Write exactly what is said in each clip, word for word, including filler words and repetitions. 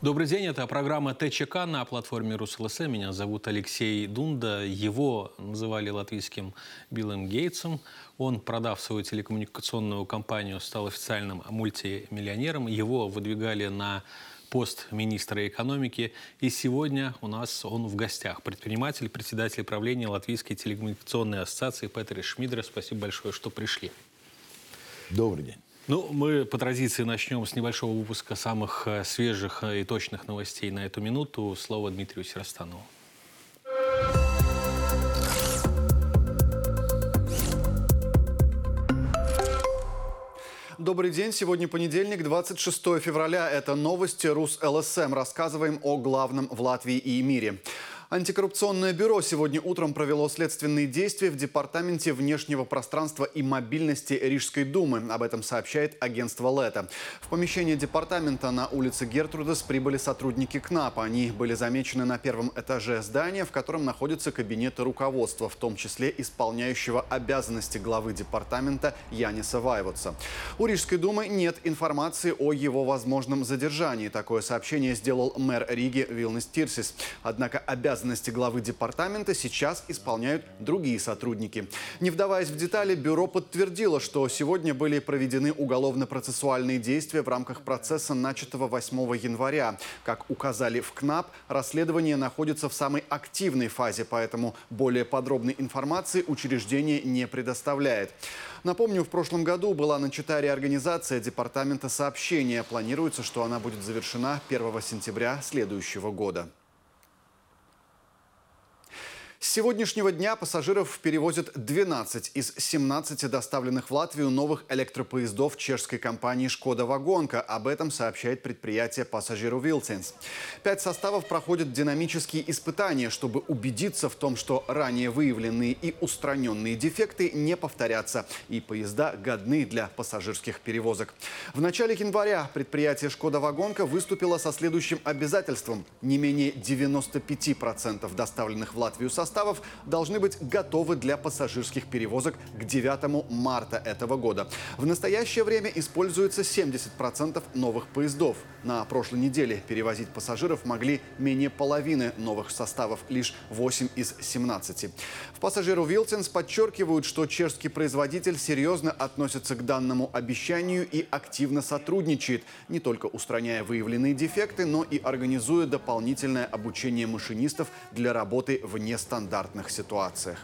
Добрый день, это программа ТЧК на платформе РусЛСМ. Меня зовут Алексей Дунда. Его называли латвийским Биллом Гейтсом. Он, продав свою телекоммуникационную компанию, стал официальным мультимиллионером. Его выдвигали на пост министра экономики. И сегодня у нас он в гостях. Предприниматель, председатель правления Латвийской телекоммуникационной ассоциации Петер Шмидра. Спасибо большое, что пришли. Добрый день. Ну, мы по традиции начнем с небольшого выпуска самых свежих и точных новостей на эту минуту. Слово Дмитрию Сиростанову. Добрый день. Сегодня понедельник, двадцать шестое февраля. Это новости РусЛСМ. Рассказываем о главном в Латвии и мире. Антикоррупционное бюро сегодня утром провело следственные действия в Департаменте внешнего пространства и мобильности Рижской думы. Об этом сообщает агентство Лето. В помещение департамента на улице Гертрудес прибыли сотрудники КНАПа. Они были замечены на первом этаже здания, в котором находятся кабинеты руководства, в том числе исполняющего обязанности главы департамента Яниса Вайвотса. У Рижской думы нет информации о его возможном задержании. Такое сообщение сделал мэр Риги Вилнис Тирсис. Однако обязанности Обязанности главы департамента сейчас исполняют другие сотрудники. Не вдаваясь в детали, бюро подтвердило, что сегодня были проведены уголовно-процессуальные действия в рамках процесса, начатого восьмого января. Как указали в КНАП, расследование находится в самой активной фазе, поэтому более подробной информации учреждение не предоставляет. Напомню, в прошлом году была начата реорганизация департамента сообщения. Планируется, что она будет завершена первого сентября следующего года. С сегодняшнего дня пассажиров перевозят двенадцать из семнадцати доставленных в Латвию новых электропоездов чешской компании «Шкода Вагонка». Об этом сообщает предприятие «Пассажиру Вилценс». Пять составов проходят динамические испытания, чтобы убедиться в том, что ранее выявленные и устраненные дефекты не повторятся, и поезда годны для пассажирских перевозок. В начале января предприятие «Шкода Вагонка» выступило со следующим обязательством. Не менее девяноста пяти процентов доставленных в Латвию составов составов должны быть готовы для пассажирских перевозок к девятому марта этого года. В настоящее время используется семьдесят процентов новых поездов. На прошлой неделе перевозить пассажиров могли менее половины новых составов, лишь восемь из семнадцати. В «Пассажиру Вилценс» подчеркивают, что чешский производитель серьезно относится к данному обещанию и активно сотрудничает, не только устраняя выявленные дефекты, но и организуя дополнительное обучение машинистов для работы вне стандарта. стандартных ситуациях.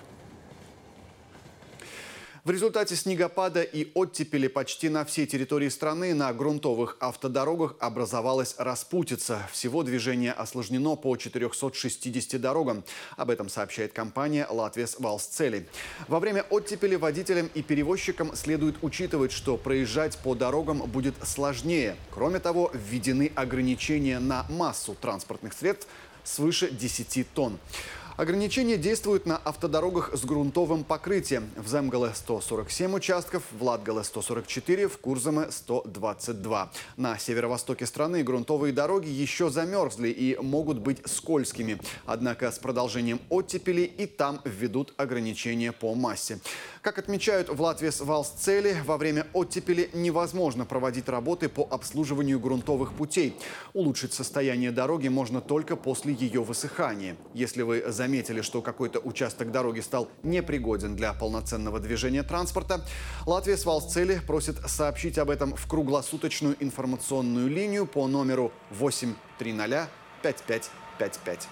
В результате снегопада и оттепели почти на всей территории страны на грунтовых автодорогах образовалась распутица. Всего движение осложнено по четырёмстам шестидесяти дорогам. Об этом сообщает компания «Латвijas Valsts-ceļi». Во время оттепели водителям и перевозчикам следует учитывать, что проезжать по дорогам будет сложнее. Кроме того, введены ограничения на массу транспортных средств свыше десяти тонн. Ограничения действуют на автодорогах с грунтовым покрытием. В Земгале сто сорок семь участков, в Латгале сто сорок четыре, в Курзаме сто двадцать два. На северо-востоке страны грунтовые дороги еще замерзли и могут быть скользкими. Однако с продолжением оттепели и там введут ограничения по массе. Как отмечают в Латвijas Valsts-ceļi, во время оттепели невозможно проводить работы по обслуживанию грунтовых путей. Улучшить состояние дороги можно только после ее высыхания. Если вы заметили, что какой-то участок дороги стал непригоден для полноценного движения транспорта, Латвijas Valsts-ceļi просит сообщить об этом в круглосуточную информационную линию по номеру восемь триста пять пять пять пять.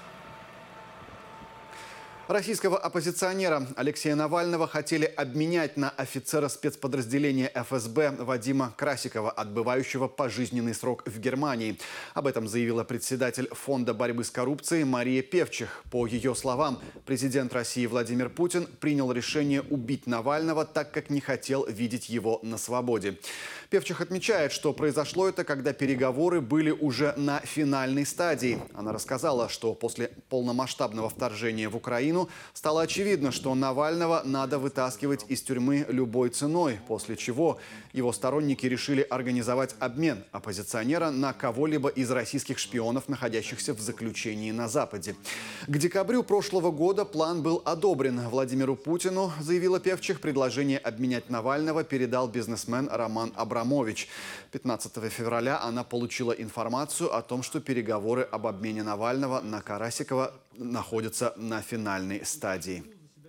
Российского оппозиционера Алексея Навального хотели обменять на офицера спецподразделения эф эс бэ Вадима Красикова, отбывающего пожизненный срок в Германии. Об этом заявила председатель Фонда борьбы с коррупцией Мария Певчих. По ее словам, президент России Владимир Путин принял решение убить Навального, так как не хотел видеть его на свободе. Певчих отмечает, что произошло это, когда переговоры были уже на финальной стадии. Она рассказала, что после полномасштабного вторжения в Украину Путину, стало очевидно, что Навального надо вытаскивать из тюрьмы любой ценой, после чего его сторонники решили организовать обмен оппозиционера на кого-либо из российских шпионов, находящихся в заключении на Западе. К декабрю прошлого года план был одобрен. Владимиру Путину, заявила Певчих, предложение обменять Навального передал бизнесмен Роман Абрамович. пятнадцатого февраля она получила информацию о том, что переговоры об обмене Навального на Карасикова находятся на финальной стадии.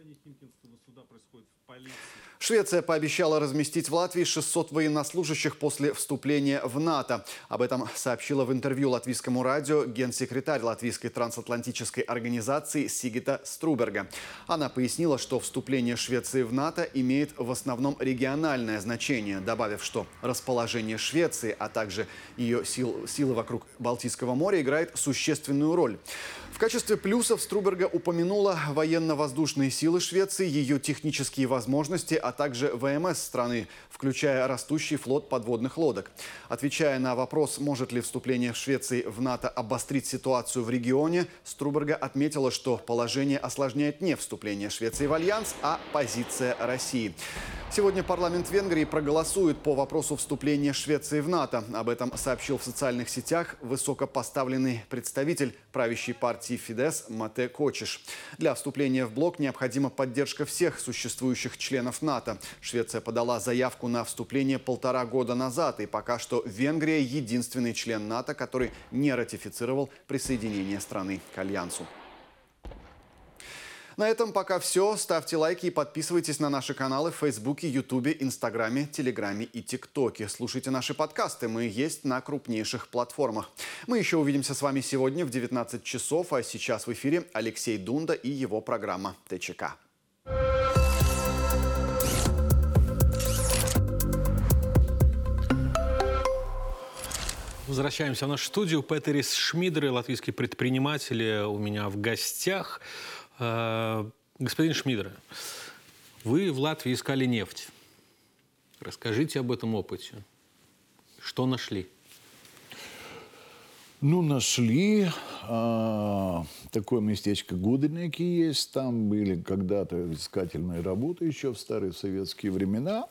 Швеция пообещала разместить в Латвии шестьсот военнослужащих после вступления в НАТО. Об этом сообщила в интервью латвийскому радио генсекретарь Латвийской трансатлантической организации Сигита Струберга. Она пояснила, что вступление Швеции в НАТО имеет в основном региональное значение, добавив, что расположение Швеции, а также ее сил, силы вокруг Балтийского моря играет существенную роль. В качестве плюсов Струберга упомянула военно-воздушные силы Швеции, ее технические возможности, а также ВМС страны, включая растущий флот подводных лодок. Отвечая на вопрос, может ли вступление Швеции в НАТО обострить ситуацию в регионе, Струберга отметила, что положение осложняет не вступление Швеции в альянс, а позиция России. Сегодня парламент Венгрии проголосует по вопросу вступления Швеции в НАТО. Об этом сообщил в социальных сетях высокопоставленный представитель правящей партии Фидес Мате Кочиш. Для вступления в блок необходима поддержка всех существующих членов НАТО. Швеция подала заявку на вступление полтора года назад, и пока что Венгрия единственный член НАТО, который не ратифицировал присоединение страны к альянсу. На этом пока все. Ставьте лайки и подписывайтесь на наши каналы в Фейсбуке, Ютубе, Инстаграме, Телеграме и ТикТоке. Слушайте наши подкасты. Мы есть на крупнейших платформах. Мы еще увидимся с вами сегодня в девятнадцать часов. А сейчас в эфире Алексей Дунда и его программа ТЧК. Возвращаемся в нашу студию. Петерис Шмидер, латвийский предприниматель, у меня в гостях. Господин Шмидер, вы в Латвии искали нефть. Расскажите об этом опыте. Что нашли? Ну, нашли. А, такое местечко Гуденеки есть. Там были когда-то искательные работы еще в старые советские времена.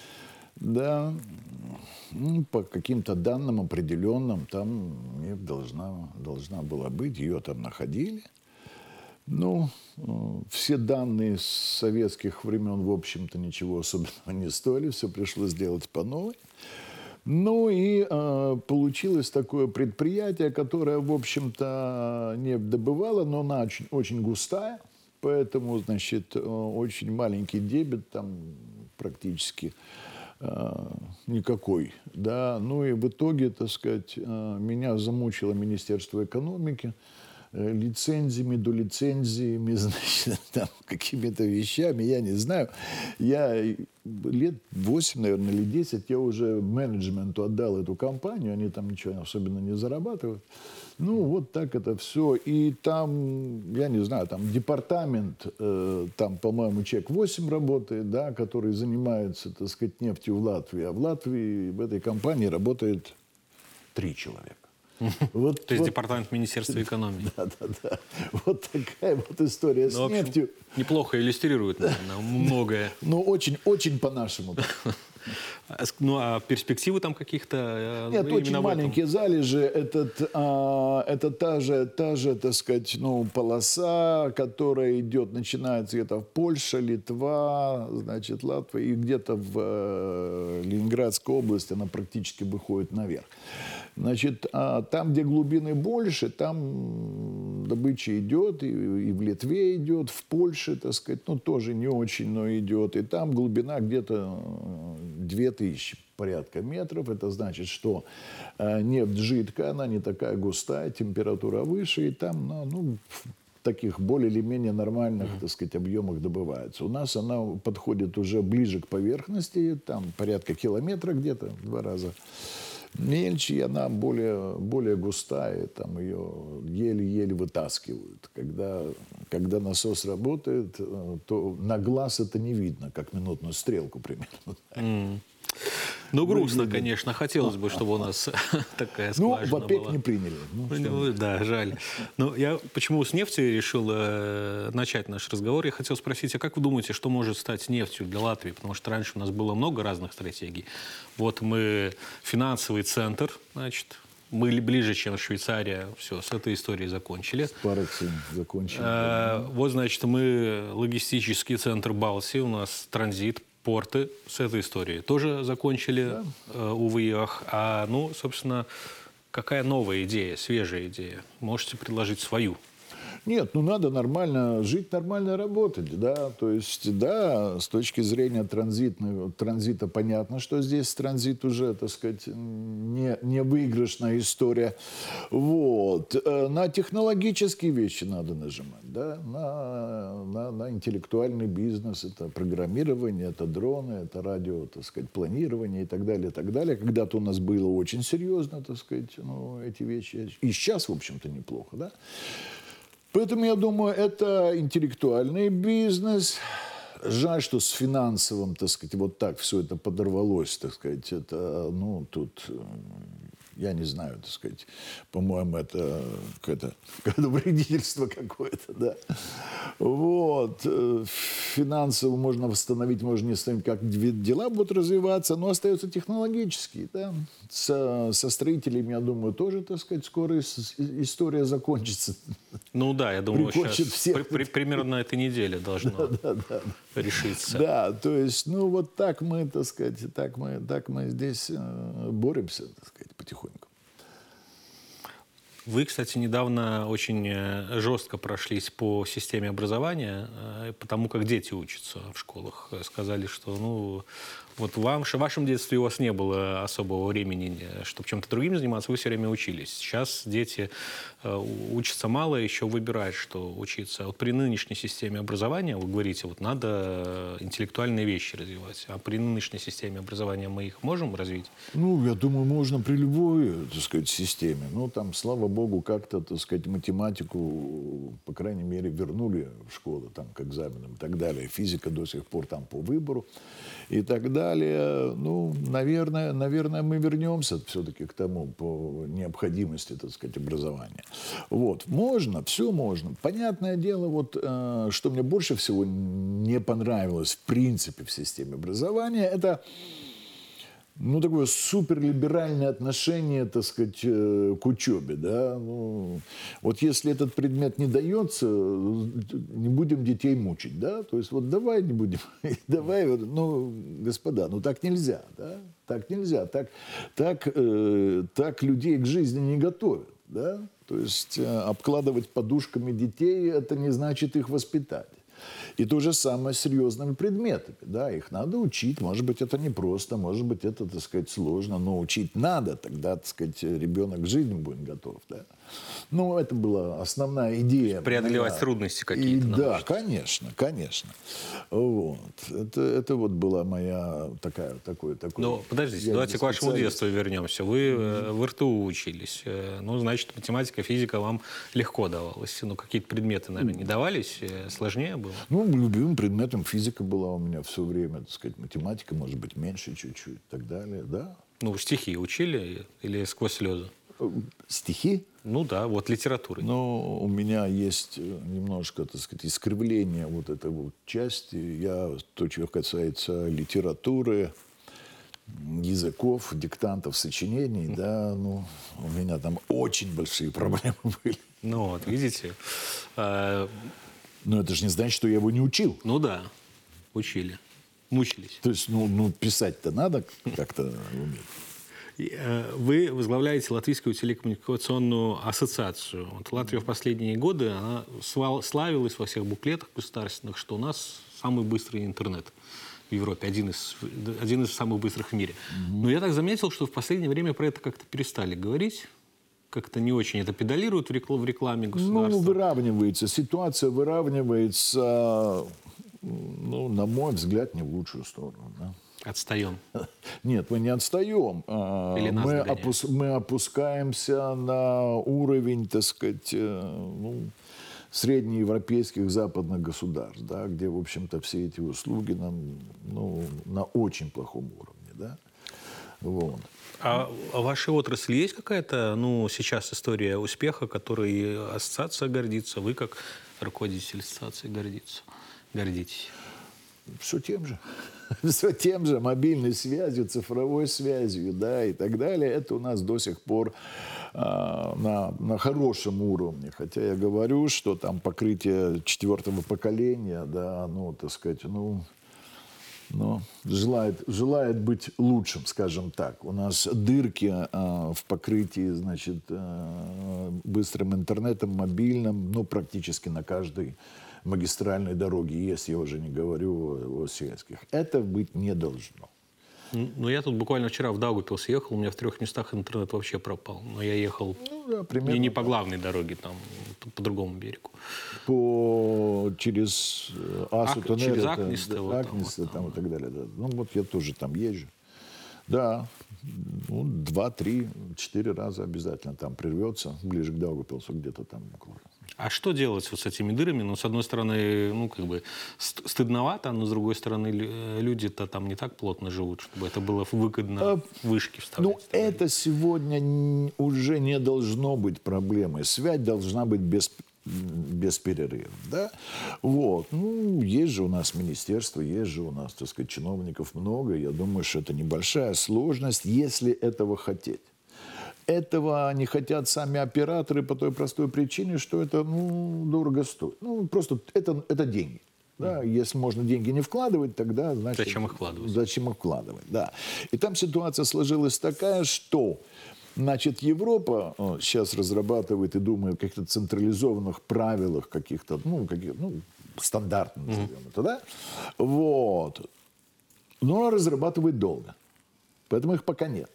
Да. Ну, по каким-то данным определенным там нефть должна, должна была быть. Ее там находили. Ну, все данные с советских времен, в общем-то, ничего особенного не стоили. Все пришлось делать по новой. Ну и э, получилось такое предприятие, которое, в общем-то, нефть добывало, но она очень, очень густая. Поэтому, значит, очень маленький дебет, там практически э, никакой. Да? Ну и в итоге, так сказать, э, меня замучило Министерство экономики. Лицензиями, долицензиями, значит, там, какими-то вещами, я не знаю. Я лет восемь, наверное, или десять я уже менеджменту отдал эту компанию, они там ничего особенно не зарабатывают. Ну, вот так это все. И там, я не знаю, там департамент, э, там, по-моему, человек восемь работает, да, который занимается, так сказать, нефтью в Латвии. А в Латвии в этой компании работает три человека. Вот, То есть вот, департамент Министерства экономики. Да, да, да. Вот такая вот история ну, с в общем, нефтью. Неплохо иллюстрирует, наверное, многое. Ну, очень, очень по-нашему. Ну, а перспективы там каких-то? Нет, очень маленькие залежи. Этот, а, это та же, та же, так сказать, ну, полоса, которая идет, начинается где-то в Польше, Литва, значит, Латвия, и где-то в э, Ленинградской области она практически выходит наверх. Значит, а там, где глубины больше, там добыча идет, и, и в Литве идет, в Польше, так сказать, ну, тоже не очень, но идет. И там глубина где-то две тысячи порядка метров. Это значит, что э, нефть жидкая, она не такая густая, температура выше, и там, ну, ну в таких более или менее нормальных, так сказать, объемах добывается. У нас она подходит уже ближе к поверхности, там порядка километра где-то, два раза мельче, и она более, более густая, там ее еле-еле вытаскивают. Когда, когда насос работает, то на глаз это не видно, как минутную стрелку примерно. Mm. Ну, грустно, выглядит. конечно. Хотелось бы, чтобы у нас такая Ну, скважина в ОПЕК была. не приняли. Ну, что Ну, да, жаль. Но я почему с нефтью решил э, начать наш разговор? Я хотел спросить, а как вы думаете, что может стать нефтью для Латвии? Потому что раньше у нас было много разных стратегий. Вот мы финансовый центр, значит, мы ли- ближе, чем Швейцария. Все, с этой историей закончили. Параксин закончен. Э, вот, значит, мы логистический центр Балтии, у нас транзит, порты с этой историей тоже закончили, э, увы и ах. А, ну, собственно, какая новая идея, свежая идея? Можете предложить свою? Нет, ну надо нормально жить, нормально работать, да, то есть, да, с точки зрения транзитного, транзита понятно, что здесь транзит уже, так сказать, не, не выигрышная история, вот, на технологические вещи надо нажимать, да, на, на, на интеллектуальный бизнес, это программирование, это дроны, это радио, так сказать, планирование и так далее, и так далее, когда-то у нас было очень серьезно, так сказать, ну, эти вещи, и сейчас, в общем-то, неплохо, да. Поэтому, я думаю, это интеллектуальный бизнес. Жаль, что с финансовым, так сказать, вот так все это подорвалось, так сказать. Это, ну, тут, я не знаю, так сказать, по-моему, это какое-то, какое-то вредительство какое-то, да. Вот. Финансово можно восстановить, можно не восстановить, как дела будут развиваться, но остаются технологические, да. Со, со строителями, я думаю, тоже, так сказать, скоро история закончится. Ну да, я думаю, Прикончит сейчас всех. при- при- примерно на этой неделе должно Да, да, решиться. да, то есть, ну, вот так мы, так сказать, так мы, так мы здесь э, боремся, так сказать, потихоньку. Вы, кстати, недавно очень э, жестко прошлись по системе образования, э, потому как дети учатся в школах. Э, Сказали, что, ну, вот вам, в вашем детстве у вас не было особого времени, э, чтобы чем-то другим заниматься, вы все время учились. Сейчас дети э, учатся мало, еще выбирают, что учиться. Вот при нынешней системе образования, вы говорите, вот надо интеллектуальные вещи развивать, а при нынешней системе образования мы их можем развить? Ну, я думаю, можно при любой, так сказать, системе. Ну, там, слава богу, как-то, так сказать, математику, по крайней мере, вернули в школу, там, к экзаменам и так далее. Физика до сих пор там по выбору и так далее. Ну, наверное, наверное, мы вернемся все-таки к тому, по необходимости, так сказать, образования. Вот. Можно, все можно. Понятное дело, вот, э, что мне больше всего не понравилось, в принципе, в системе образования, это... Ну, такое суперлиберальное отношение, так сказать, к учебе, да. Ну, вот если этот предмет не дается, не будем детей мучить, да. То есть вот давай не будем, давай, ну, господа, ну так нельзя, да. Так нельзя, так, так, э, так людей к жизни не готовят, да. То есть э, обкладывать подушками детей, это не значит их воспитать. И то же самое с серьезными предметами. Да, их надо учить. Может быть, это непросто, может быть, это, так сказать, сложно, но учить надо. Тогда, так сказать, ребенок к жизни будет готов. Да? Ну, это была основная идея. Преодолевать моя. трудности И, какие-то. да, научиться. конечно, конечно. Вот. Это, это вот была моя такая, такой, такой... Но подождите, я давайте не к вашему специалист. детству вернемся. Вы э, в эр тэ у учились. Э, Ну, значит, математика, физика вам легко давалась. Ну, какие-то предметы, наверное, не давались? Э, Сложнее было? Ну, любимым предметом физика была у меня все время, так сказать, математика, может быть, меньше чуть-чуть и так далее, да. Ну, стихи учили или сквозь слезы? Стихи? Ну да, вот литературы. Но у меня есть немножко, так сказать, искривление вот этой вот части. Я, то, что касается литературы, языков, диктантов, сочинений, да, ну, у меня там очень большие проблемы были. Ну вот, видите. Э, Но это же не значит, что я его не учил. Ну да, учили. Мучились. То есть, ну, ну писать-то надо как-то уметь. И, э, Вы возглавляете Латвийскую телекоммуникационную ассоциацию. Вот Латвия в последние годы она свал- славилась во всех буклетах государственных, что у нас самый быстрый интернет в Европе, один из, один из самых быстрых в мире. Но я так заметил, что в последнее время про это как-то перестали говорить. Как-то не очень это педалируют в рекл- в рекламе государства. Ну, выравнивается, ситуация выравнивается, ну, на мой взгляд, не в лучшую сторону, да. Отстаем. Нет, мы не отстаем. А, Или нас мы, догоняют? опус- мы опускаемся на уровень, так сказать, э, ну, среднеевропейских западных государств, да, где, в общем-то, все эти услуги нам, ну, на очень плохом уровне. Да. Вот. А в вашей отрасли есть какая-то, ну, сейчас история успеха, которой ассоциация гордится, вы как руководитель ассоциации гордится, гордитесь? Все тем же. Все тем же, мобильной связью, цифровой связью, да, и так далее. Это у нас до сих пор а, на, на хорошем уровне. Хотя я говорю, что там покрытие четвертого поколения, да, ну, так сказать, ну, ну желает, желает быть лучшим, скажем так. У нас дырки а, в покрытии, значит, а, быстрым интернетом, мобильным, ну, практически на каждой магистральной дороги есть, я уже не говорю о, о сельских. Это быть не должно. Ну, я тут буквально вчера в Даугавпилс ехал, у меня в трех местах интернет вообще пропал. Но я ехал Ну, да, примерно, не, не по да. главной дороге, там, по, по другому берегу. По, через Асу, Ак- Тоннель, через это, Акнисты, да, вот там, Акнисты вот там, там и так далее. Да. Ну, вот я тоже там езжу. Да, ну, два, три, четыре раза обязательно там прервется, ближе к Даугавпилсу, где-то там около. А что делать вот с этими дырами? Ну, с одной стороны, ну, как бы ст- стыдновато, но с другой стороны, лю- люди-то там не так плотно живут, чтобы это было выгодно, А, вышки вставлять. Ну, это сегодня н- уже не должно быть проблемой. Связь должна быть без, без перерыва, да? Вот. Ну, есть же у нас министерство, есть же у нас, так сказать, чиновников много. Я думаю, что это небольшая сложность, если этого хотеть. Этого не хотят сами операторы по той простой причине, что это, ну, дорого стоит. Ну, просто это, это деньги. Да? Если можно деньги не вкладывать, тогда, значит... Зачем их вкладывать? Зачем их вкладывать, да. И там ситуация сложилась такая, что, значит, Европа о, сейчас разрабатывает и думает о каких-то централизованных правилах, каких-то, ну, каких, ну, стандартных, назовем это, да? Вот. Но она разрабатывает долго. Поэтому их пока нет.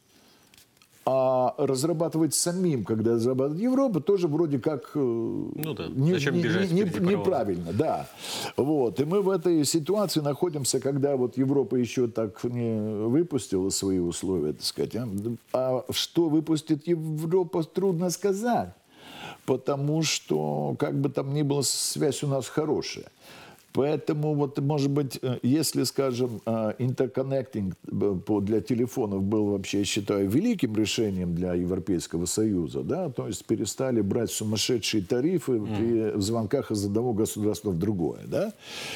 А разрабатывать самим, когда разрабатывает Европа, тоже вроде как э, Ну да, не- зачем не- бежать не- впереди паровоза? неправильно. Да. Вот. И мы в этой ситуации находимся, когда вот Европа еще так не выпустила свои условия, так сказать. А, а что выпустит Европа, трудно сказать. Потому что, как бы там ни было, связь у нас хорошая. Поэтому, вот, может быть, если, скажем, интерконнектинг для телефонов был вообще, я считаю, великим решением для Европейского Союза, да, то есть перестали брать сумасшедшие тарифы при звонках из одного государства в другое, да,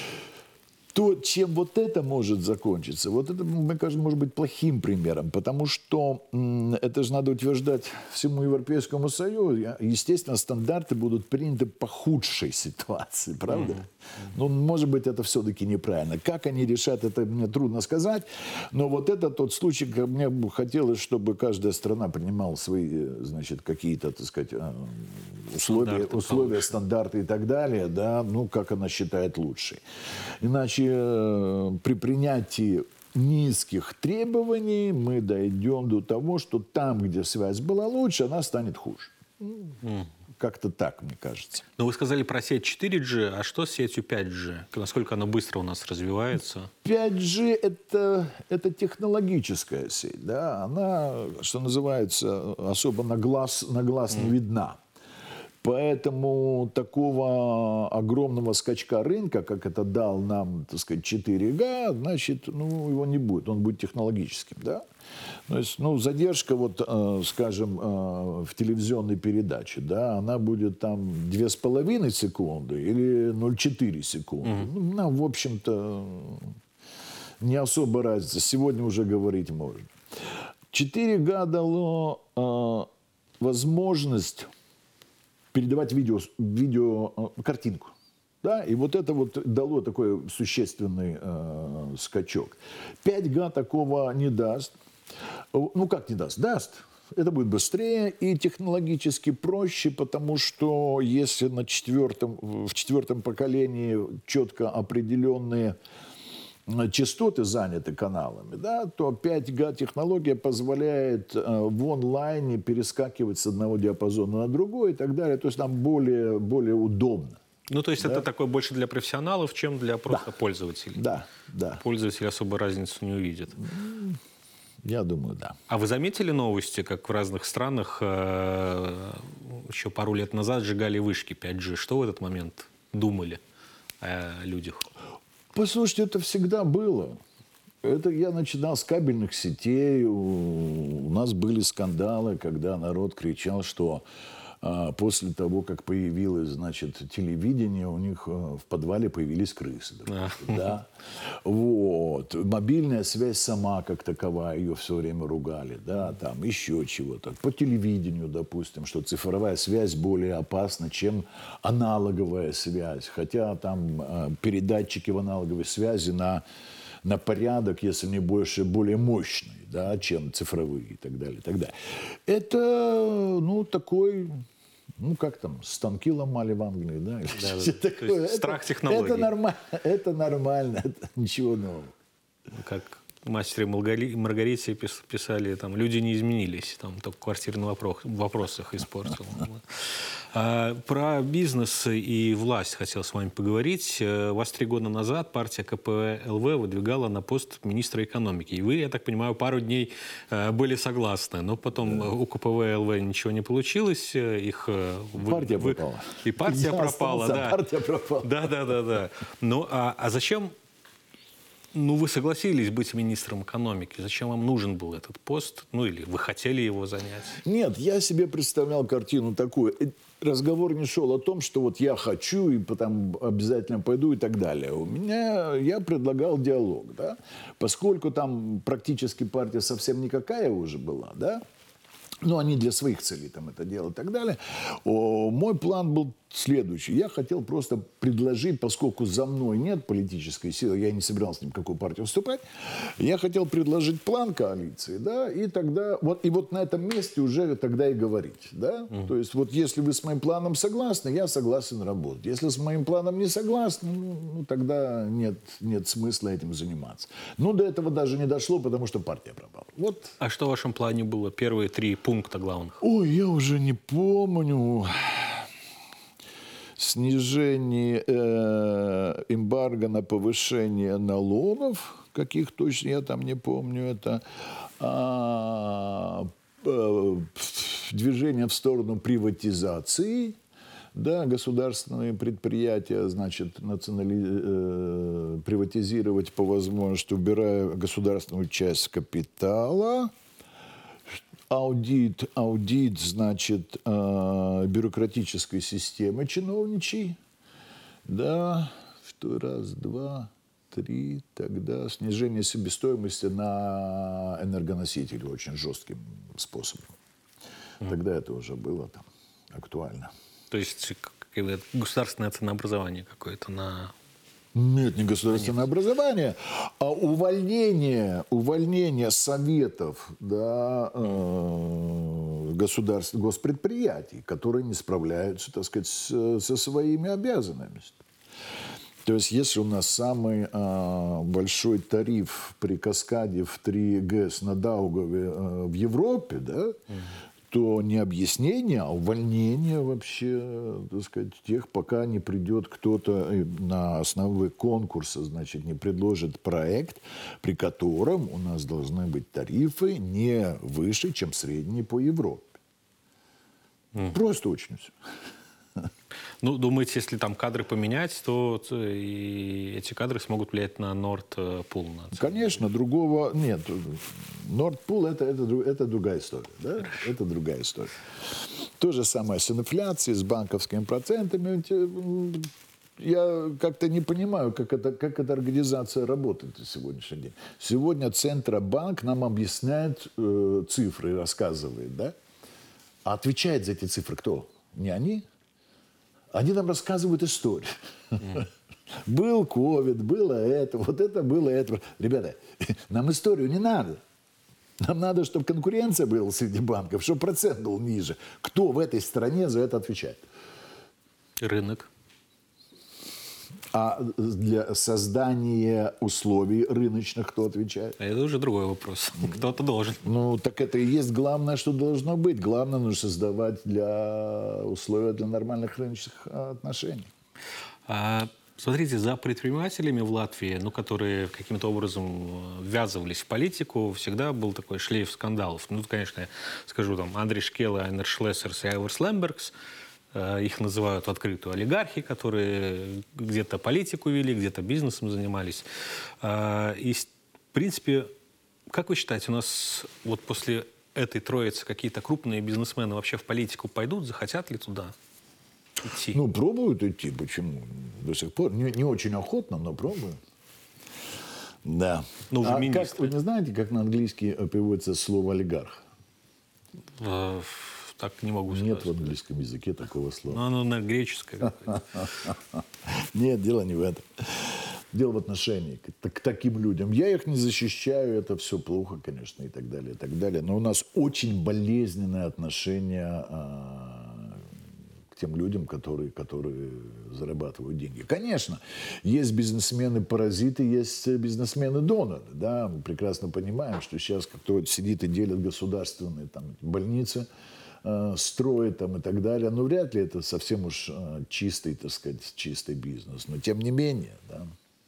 то чем вот это может закончиться, вот это, мне кажется, может быть плохим примером, потому что м, это же надо утверждать всему Европейскому Союзу. Естественно, стандарты будут приняты по худшей ситуации, правда? Mm-hmm. Ну, может быть, это все-таки неправильно. Как они решат, это мне трудно сказать, но вот это тот случай, когда мне бы хотелось, чтобы каждая страна принимала свои, значит, какие-то, так сказать, условия, Стандарты условия повыше. стандарты и так далее, да, ну, как она считает лучшей. Иначе э, при принятии низких требований мы дойдем до того, что там, где связь была лучше, она станет хуже. Mm. Как-то так, мне кажется. Но вы сказали про сеть четыре джи, а что с сетью пять джи? Насколько она быстро у нас развивается? пять джи это, это технологическая сеть, да, она, что называется, особо на глаз, на глаз mm. не видна. Поэтому такого огромного скачка рынка, как это дал нам, так сказать, четыре джи, значит, ну, его не будет. Он будет технологическим, да? То есть, ну, задержка, вот, э, скажем, э, в телевизионной передаче, да, она будет там две с половиной секунды или ноль целых четыре секунды. Mm-hmm. Ну, нам, в общем-то, не особо разница. Сегодня уже говорить можно. четыре джи дало э, возможность передавать видео, видео картинку. Да? И вот это вот дало такой существенный э, скачок. пять джи такого не даст. Ну, как не даст? Даст. Это будет быстрее и технологически проще, потому что если на четвертом, в четвертом поколении четко определенные частоты заняты каналами, да, то пять джи технология позволяет э, в онлайне перескакивать с одного диапазона на другой и так далее. То есть нам более, более удобно. Ну, то есть да? это такое больше для профессионалов, чем для просто да. пользователей? Да, да. Пользователи особо разницу не увидят. Я думаю, да. А вы заметили новости, как в разных странах э, еще пару лет назад сжигали вышки пять джи? Что в этот момент думали о людях? Послушайте, это всегда было. Это я начинал с кабельных сетей. У, у нас были скандалы, когда народ кричал, что а, после того, как появилось, значит, телевидение, у них а, в подвале появились крысы. Допустим, да. Вот. Мобильная связь сама как таковая, ее все время ругали. Да, там еще чего-то. По телевидению, допустим, что цифровая связь более опасна, чем аналоговая связь. Хотя там а, передатчики в аналоговой связи на на порядок, если не больше, более мощный, да, чем цифровые и так далее, и так далее. Это, ну, такой, ну, как там, станки ломали в Англии, да? Или Да, что то такое. есть Это, страх технологий. Это нормально, это нормально, это ничего нового. Как в «Мастере и Маргарите» пис- писали, там, люди не изменились, там, только квартирный вопрос, вопрос их испортил. А, про бизнес и власть хотел с вами поговорить. Вас три года назад партия ка пэ вэ эл вэ выдвигала на пост министра экономики. И вы, я так понимаю, пару дней были согласны. Но потом у ка пэ вэ эл вэ ничего не получилось. Их вы, Партия вы, пропала. И партия Я пропала, остался, да. партия пропала. Да, да, да, да. Ну, а, а зачем... Ну, вы согласились быть министром экономики. Зачем вам нужен был этот пост? Ну, или вы хотели его занять? Нет, я себе представлял картину такую. Разговор не шел о том, что вот я хочу и потом обязательно пойду и так далее. У меня, я предлагал диалог, да, поскольку там практически партия совсем никакая уже была, да, ну, они для своих целей там это делают и так далее. О, мой план был следующий. Я хотел просто предложить, поскольку за мной нет политической силы, я не собирался ни в какую партию вступать, я хотел предложить план коалиции, да, и тогда, вот, и вот на этом месте уже тогда и говорить, да. Mm. То есть вот если вы с моим планом согласны, я согласен работать. Если с моим планом не согласны, ну, ну тогда нет, нет смысла этим заниматься. Ну, до этого даже не дошло, потому что партия пропала. Вот. А что в вашем плане было? Первые три пункта главных? Ой, я уже не помню. Снижение э, эмбарго на повышение налогов, каких точно я там не помню, это а, э, движение в сторону приватизации, да, государственные предприятия, значит, национали... э, приватизировать по возможности, убирая государственную часть капитала. Аудит, аудит, значит, э, бюрократической системы чиновничьей. Да, что раз, два, три, тогда снижение себестоимости на энергоносители очень жестким способом. Тогда это уже было там актуально. То есть государственное ценообразование какое-то на... Нет, не государственное Нет. образование, а увольнение, увольнение советов, да, э, государств, госпредприятий, которые не справляются, так сказать, с, со своими обязанностями. То есть, если у нас самый э, большой тариф при каскаде в три ГЭС на Даугаве э, в Европе, да, mm-hmm. то не объяснение, а увольнение вообще, так сказать, тех, пока не придет кто-то на основе конкурса, значит, не предложит проект, при котором у нас должны быть тарифы не выше, чем средние по Европе. Mm. Просто очень все. Ну, думаете, если там кадры поменять, то и эти кадры смогут влиять на Nord Pool? Конечно, другого нет. Nord Pool это, это, это другая история. Да? Это другая история. То же самое с инфляцией, с банковскими процентами. Я как-то не понимаю, как, это, как эта организация работает на сегодняшний день. Сегодня Центробанк нам объясняет э, цифры, рассказывает, да? А отвечает за эти цифры кто? Не они? Они нам рассказывают историю. Mm. Был ковид, было это, вот это было это. Ребята, нам историю не надо. Нам надо, чтобы конкуренция была среди банков, чтобы процент был ниже. Кто в этой стране за это отвечает? Рынок. А для создания условий рыночных кто отвечает? Это уже другой вопрос. Кто-то должен. Ну, так это и есть главное, что должно быть. Главное, нужно создавать для условия для нормальных рыночных отношений. А, смотрите, за предпринимателями в Латвии, ну, которые каким-то образом ввязывались в политику, всегда был такой шлейф скандалов. Ну, конечно, я скажу, там, Андрей Шкела, Айнер Шлессерс и Айверс Лембергс. Их называют в открытую олигархи, которые где-то политику вели, где-то бизнесом занимались. И В принципе, как вы считаете, у нас вот после этой троицы какие-то крупные бизнесмены вообще в политику пойдут, захотят ли туда идти? Ну, пробуют идти, почему? До сих пор. Не, не очень охотно, но пробуют. Да. Ну, уже а министры. как, вы не знаете, как на английский переводится слово «олигарх»? Э, Так не могу сказать. Нет в английском языке такого слова. Ну, оно на греческое. Нет, дело не в этом. Дело в отношении к, к таким людям. Я их не защищаю, это все плохо, конечно, и так далее, и так далее. Но у нас очень болезненное отношение а, к тем людям, которые, которые зарабатывают деньги. Конечно, есть бизнесмены-паразиты, есть бизнесмены-доноры. Да? Мы прекрасно понимаем, что сейчас кто-то сидит и делит государственные там, больницы, строит там и так далее. Но вряд ли это совсем уж чистый, так сказать, чистый бизнес. Но тем не менее, да.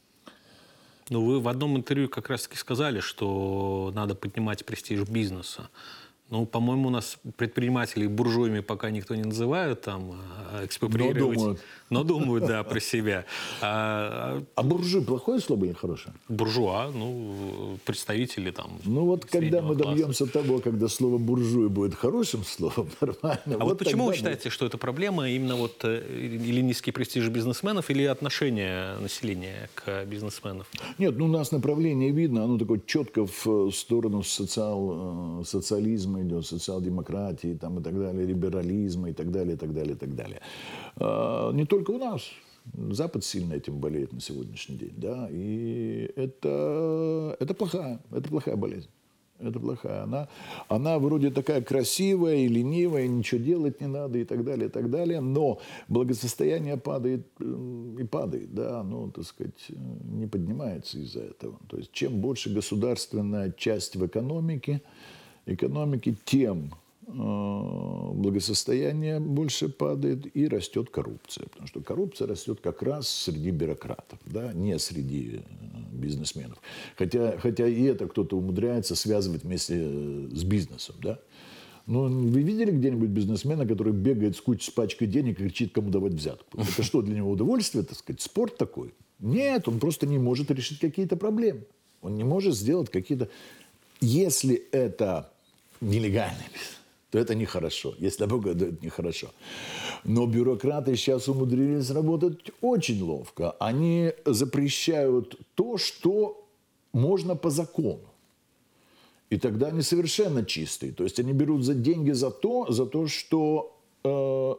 Ну, вы в одном интервью как раз-таки сказали, что надо поднимать престиж бизнеса. Ну, по-моему, у нас предпринимателей буржуями пока никто не называет, там, экспроприировать. Но думают. Но думают, да, про себя. А, А буржуй плохое слово или хорошее? буржуа, ну, представители там. Ну вот когда мы среднего класса. добьемся того, когда слово буржуй будет хорошим словом, нормально. А вот, почему вы считаете, что это проблема именно вот э, или низкий престиж бизнесменов, или отношение населения к бизнесменам? Нет, ну у нас направление видно, оно такое четко в сторону социал, социализма идет, социал-демократии там, и так далее, либерализма и так далее, и так далее, и так далее. А, не только у нас. Запад сильно этим болеет на сегодняшний день, да, и это, это плохая, это плохая болезнь. Это плохая. Она, она вроде такая красивая и ленивая, ничего делать не надо и так далее, и так далее. Но благосостояние падает и падает, да, ну, так сказать, не поднимается из-за этого. То есть чем больше государственная часть в экономике, экономике, тем э, благосостояние больше падает и растет коррупция. Потому что коррупция растет как раз среди бюрократов, да, не среди бизнесменов. Хотя, хотя и это кто-то умудряется связывать вместе с бизнесом. Да? Но вы видели где-нибудь бизнесмена, который бегает с кучей с пачкой денег и кричит, кому давать взятку? Это что, для него удовольствие, так сказать, спорт такой? Нет, он просто не может решить какие-то проблемы. Он не может сделать какие-то... Если это нелегальный бизнес, то это нехорошо. Если Бога, то это нехорошо. Но бюрократы сейчас умудрились работать очень ловко. Они запрещают то, что можно по закону. И тогда они совершенно чистые. То есть они берут за деньги за то, за то что э,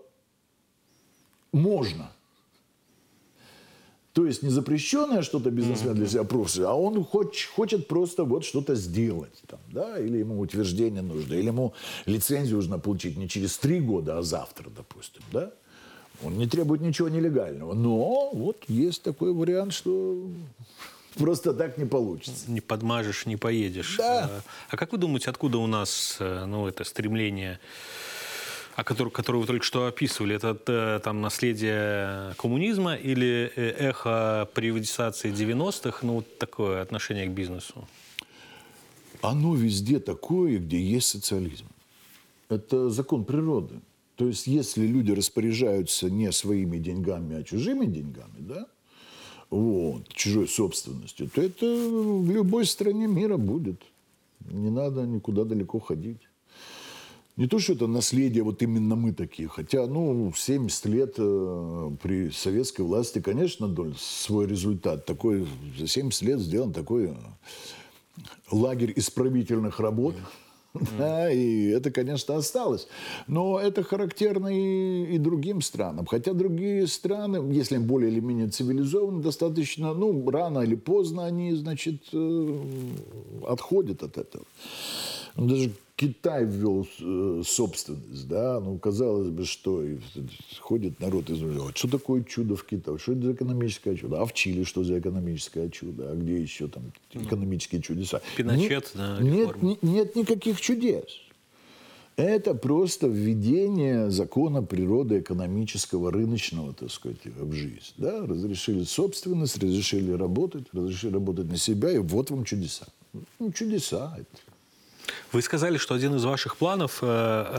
можно. То есть не запрещенное что-то бизнесмен для себя просит, а он хоч, хочет просто вот что-то сделать. Там, да? Или ему утверждение нужно, или ему лицензию нужно получить не через три года, а завтра, допустим. Да? Он не требует ничего нелегального. Но вот есть такой вариант, что просто так не получится. Не подмажешь, не поедешь. Да. А, а как вы думаете, откуда у нас ну, это стремление... А который, который вы только что описывали, это там наследие коммунизма или эхо приватизации девяностых, ну, вот такое отношение к бизнесу? Оно везде такое, где есть социализм. Это закон природы. То есть, если люди распоряжаются не своими деньгами, а чужими деньгами, да, вот, чужой собственностью, то это в любой стране мира будет. Не надо никуда далеко ходить. Не то, что это наследие, вот именно мы такие. Хотя, ну, семьдесят лет э, при советской власти, конечно, дал свой результат. Такой, за семьдесят лет сделан такой э, лагерь исправительных работ. Mm. Да, и это, конечно, осталось. Но это характерно и, и другим странам. Хотя другие страны, если более или менее цивилизованы, достаточно, ну, рано или поздно они, значит, э, отходят от этого. Даже Китай ввел э, собственность, да, ну, казалось бы, что и ходит народ и говорит, что такое чудо в Китае, что это за экономическое чудо, а в Чили что за экономическое чудо, а где еще там экономические чудеса? Пиночет, да, нет, нет, нет никаких чудес. Это просто введение закона природы экономического, рыночного, так сказать, в жизнь. Да? Разрешили собственность, разрешили работать, разрешили работать на себя, и вот вам чудеса. Ну, чудеса это. Вы сказали, что один из ваших планов э,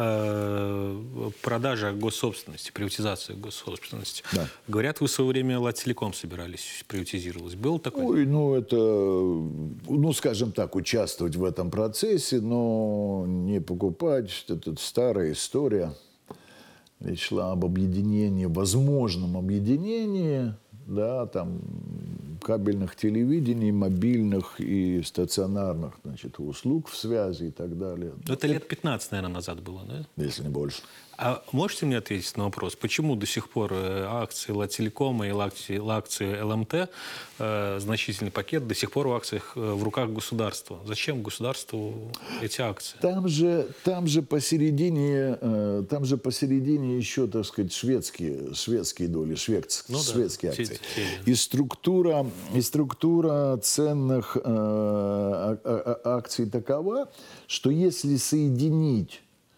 э, продажа госсобственности, приватизация госсобственности. Да. Говорят, вы в свое время Лателеком собирались приватизировать. Был такой? Ой, ну это, ну скажем так, участвовать в этом процессе, но не покупать. Это старая история. Речь шла об объединении, возможном объединении, да, там, кабельных телевидений, мобильных и стационарных, значит, услуг в связи и так далее. Это лет пятнадцать, наверное, назад было, да? Если не больше. А можете мне ответить на вопрос, почему до сих пор э, акции Лателекома и акции, акции ЛМТ, э, значительный пакет, до сих пор в акциях, э, в руках государства? Зачем государству эти акции? Там же, там же посередине, э, там же посередине еще, так сказать, шведские, шведские доли, шведс, Ну да, шведские все- акции. все, да. И структура, и структура ценных э, а- а- а- акций такова, что если соединить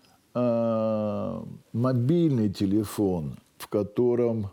э, мобильный телефон, в котором...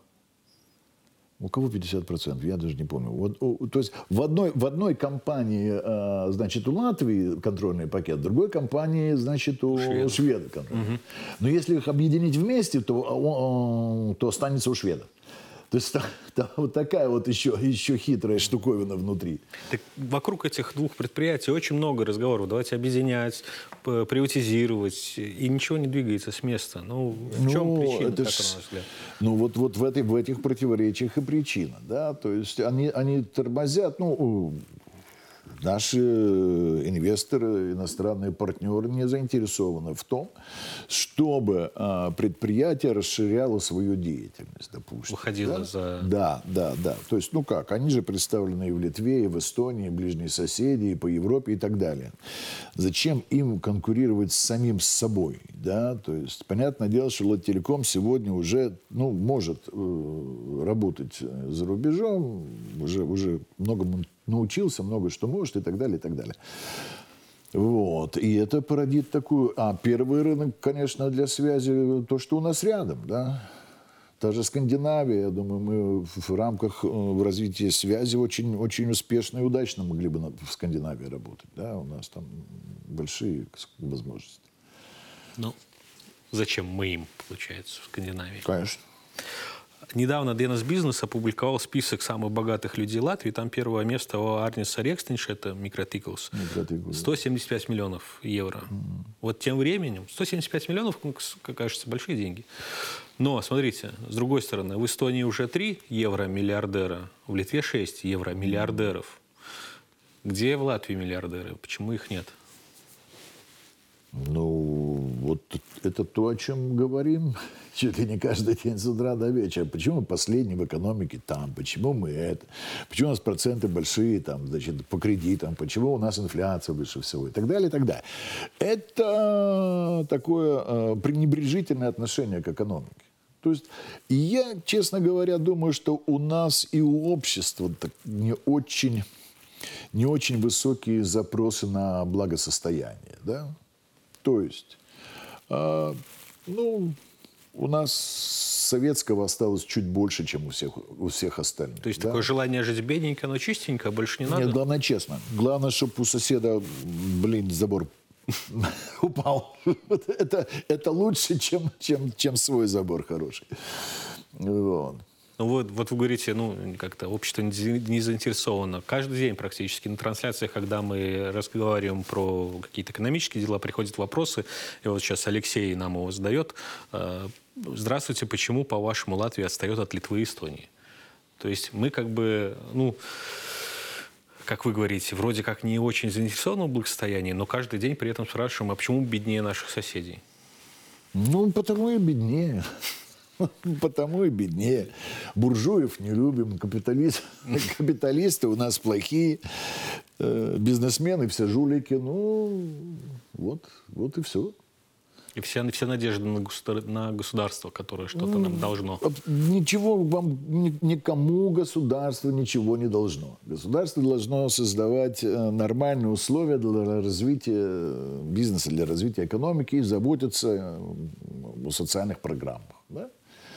У кого пятьдесят процентов? Я даже не помню. Вот, о, то есть в одной, в одной компании, э, значит, у Латвии контрольный пакет, в другой компании, значит, у Шведов. шведов контрольный. Но если их объединить вместе, то, о, то останется у шведов. То есть там, там вот такая вот еще, еще хитрая штуковина внутри. Так вокруг этих двух предприятий очень много разговоров. Давайте объединять, п- приватизировать, и ничего не двигается с места. Ну, в чем Ну, причина, это как ж- на ваш взгляд? Ну, вот, вот в, этой, в этих противоречиях и причина, да, то есть они, они тормозят, ну, наши инвесторы, иностранные партнеры не заинтересованы в том, чтобы а, предприятие расширяло свою деятельность, допустим. Выходило да? за- Да, да, да. То есть, ну как, они же представлены и в Литве, и в Эстонии, и ближние соседи, и по Европе, и так далее. Зачем им конкурировать с самим с собой, да? То есть, понятное дело, что Лателеком сегодня уже, ну, может э, работать за рубежом, уже, уже многому научился, много что может, и так далее, и так далее. Вот. И это породит такую... А первый рынок, конечно, для связи то, что у нас рядом, да. Та же Скандинавия, я думаю, мы в рамках э, развития связи очень, очень успешно и удачно могли бы на- в Скандинавии работать. Да? У нас там большие возможности. Ну, зачем мы им, получается, в Скандинавии? Конечно. Недавно ди эн эс Бизнес опубликовал список самых богатых людей Латвии. Там первое место у Арниса Рекстинша, это Микротиклс. Микротиклс, да. сто семьдесят пять миллионов евро. Mm-hmm. Вот тем временем, сто семьдесят пять миллионов, ну, как кажется, большие деньги. Но, смотрите, с другой стороны, в Эстонии уже три евро-миллиардера, в Литве шесть евро-миллиардеров. Где в Латвии миллиардеры? Почему их нет? Ну, вот это то, о чем говорим чуть ли не каждый день с утра до вечера. Почему мы последние в экономике там? Почему мы это? Почему у нас проценты большие там, значит, по кредитам? Почему у нас инфляция выше всего? И так далее, и так далее. Это такое э, пренебрежительное отношение к экономике. То есть я, честно говоря, думаю, что у нас и у общества так не очень, не очень высокие запросы на благосостояние, да? То есть, э, ну, у нас советского осталось чуть больше, чем у всех, у всех остальных. То есть да? такое желание жить бедненько, но чистенько, больше не надо? Нет, главное честно. Главное, чтобы у соседа, блин, забор упал. Вот это, это лучше, чем, чем, чем свой забор хороший. Вот. Ну вот, вот вы говорите, ну, как-то общество не не заинтересовано. Каждый день практически на трансляциях, когда мы разговариваем про какие-то экономические дела, приходят вопросы. И вот сейчас Алексей нам его задает. Э, Здравствуйте, почему, по-вашему, Латвия отстает от Литвы и Эстонии? То есть мы как бы, ну, как вы говорите, вроде как не очень заинтересованы в благосостоянии, но каждый день при этом спрашиваем, а почему беднее наших соседей? Ну, потому и беднее. Потому и беднее. Буржуев не любим, капиталист, капиталисты у нас плохие, э, бизнесмены все жулики. Ну, вот, вот и все. И вся, вся надежда на, государ... на государство, которое что-то нам должно. Ничего вам, ни- никому государство ничего не должно. Государство должно создавать э, нормальные условия для развития бизнеса, для развития экономики и заботиться э, о социальных программах. Да?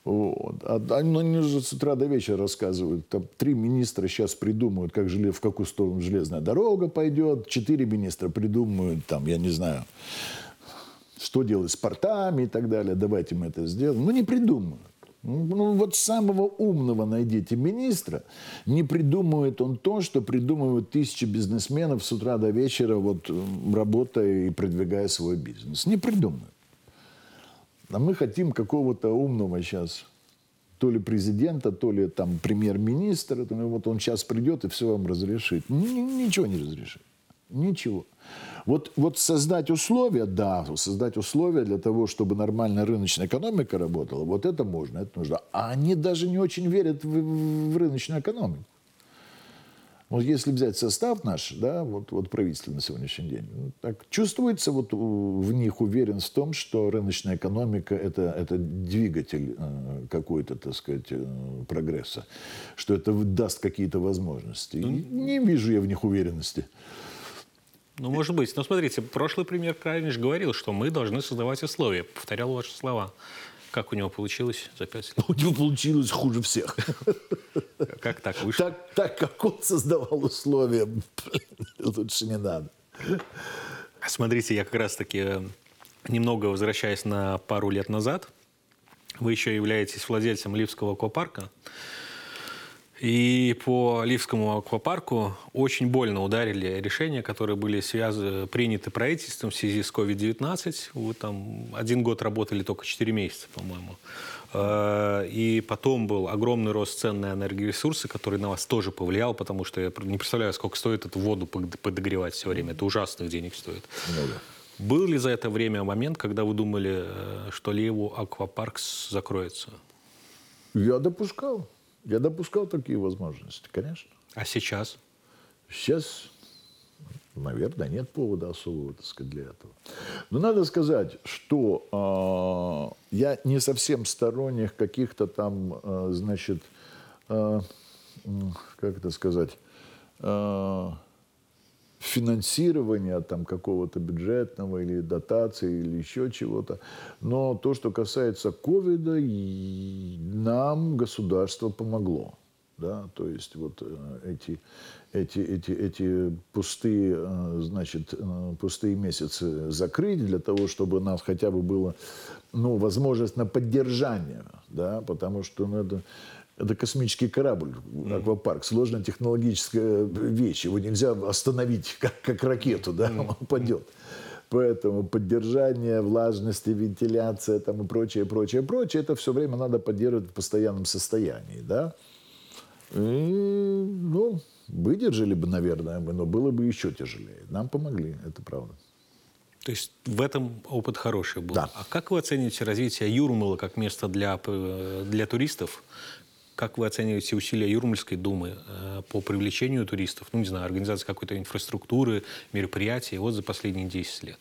Вот. А, а, ну, они же с утра до вечера рассказывают. Там три министра сейчас придумают, как желе, в какую сторону железная дорога пойдет. Четыре министра придумают, там, я не знаю, что делать с портами и так далее. Давайте мы это сделаем. Ну, не придумают. Ну, вот самого умного найдите министра, не придумывает он то, что придумывают тысячи бизнесменов с утра до вечера, вот, работая и продвигая свой бизнес. Не придумают. А мы хотим какого-то умного сейчас, то ли президента, то ли там премьер-министра. Вот он сейчас придет и все вам разрешит. Ничего не разрешит. Ничего. Вот, вот создать условия, да, создать условия для того, чтобы нормальная рыночная экономика работала, вот это можно, это нужно. А они даже не очень верят в, в рыночную экономику. Вот если взять состав наш, да, вот, вот правительство на сегодняшний день, ну, так чувствуется вот в них уверенность в том, что рыночная экономика это, это двигатель э, какой-то, так сказать, э, прогресса, что это даст какие-то возможности. И не вижу я в них уверенности. Ну, может быть. Но смотрите, прошлый премьер Крайниш говорил, что мы должны создавать условия. Повторял ваши слова. Как у него получилось за пять лет? У него получилось хуже всех. Как так вышло? Так, так как он создавал условия, лучше не надо. Смотрите, я как раз-таки немного возвращаясь на пару лет назад. Вы еще являетесь владельцем Ливского аквапарка. И по Ливскому аквапарку очень больно ударили решения, которые были связаны, приняты правительством в связи с ковид девятнадцать. Вы там один год работали только четыре месяца, по-моему. И потом был огромный рост цен на энергоресурсы, который на вас тоже повлиял, потому что я не представляю, сколько стоит эту воду подогревать все время. Это ужасных денег стоит. Ну, да. Был ли за это время момент, когда вы думали, что Ливу аквапарк закроется? Я допускал. Я допускал такие возможности, конечно. А сейчас? Сейчас, наверное, нет повода особого, так сказать, для этого. Но надо сказать, что э, я не совсем сторонник каких-то там, э, значит, э, как это сказать, э, финансирования там какого-то бюджетного или дотации или еще чего-то. Но то, что касается ковида, нам государство помогло. Да? То есть вот эти, эти, эти, эти пустые, значит, пустые месяцы закрыть для того, чтобы у нас хотя бы была, ну, возможность на поддержание. Да? Потому что надо... Это космический корабль, аквапарк, сложная технологическая вещь. Его нельзя остановить, как, как ракету, да, он упадет. Поэтому поддержание влажности, вентиляция там, и прочее, прочее, прочее, это все время надо поддерживать в постоянном состоянии, да. И, ну, выдержали бы, наверное, мы, но было бы еще тяжелее. Нам помогли, это правда. То есть в этом опыт хороший был. Да. А как вы оцените развитие Юрмалы как место для, для туристов? Как вы оцениваете усилия Юрмальской думы э, по привлечению туристов? Ну, не знаю, организации какой-то инфраструктуры, мероприятий вот за последние десять лет?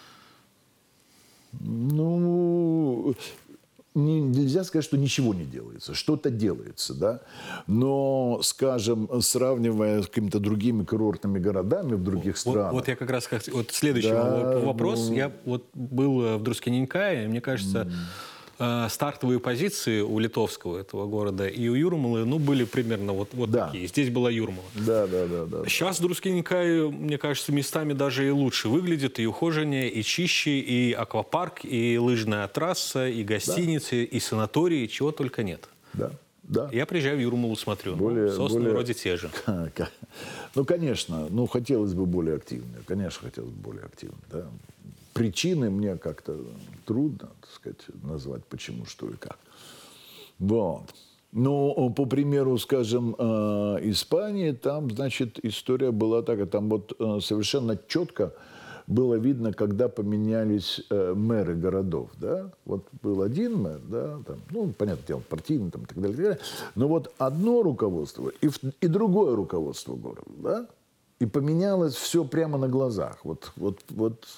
Ну, не, нельзя сказать, что ничего не делается. Что-то делается, да. Но, скажем, сравнивая с какими-то другими курортными городами в других странах... Вот, вот я как раз... Вот следующий да, вопрос. Ну... Я вот был в Друскиненькае, и мне кажется... Mm. Стартовые позиции у литовского этого города и у Юрмалы, ну, были примерно вот, вот да. такие. Здесь была Юрмала. Да, да, да, да. Сейчас Друскиненькай, мне кажется, местами даже и лучше выглядит, и ухоженнее, и чище, и аквапарк, и лыжная трасса, и гостиницы, да. и санатории, и чего только нет. Да, да. Я приезжаю в Юрмалу, смотрю. Более, ну, сосны более... вроде те же. Ну, конечно, ну, хотелось бы более активно. Конечно, хотелось бы более активно, да. Причины мне как-то трудно, так сказать, назвать, почему, что и как. Вот. Но, по примеру, скажем, Испании, там, значит, история была такая, там вот совершенно четко было видно, когда поменялись мэры городов, да. Вот был один мэр, да, там, ну, понятное дело, партийный, там, и так далее, и так далее. Но вот одно руководство и, и другое руководство города, да, и поменялось все прямо на глазах. Вот, вот, вот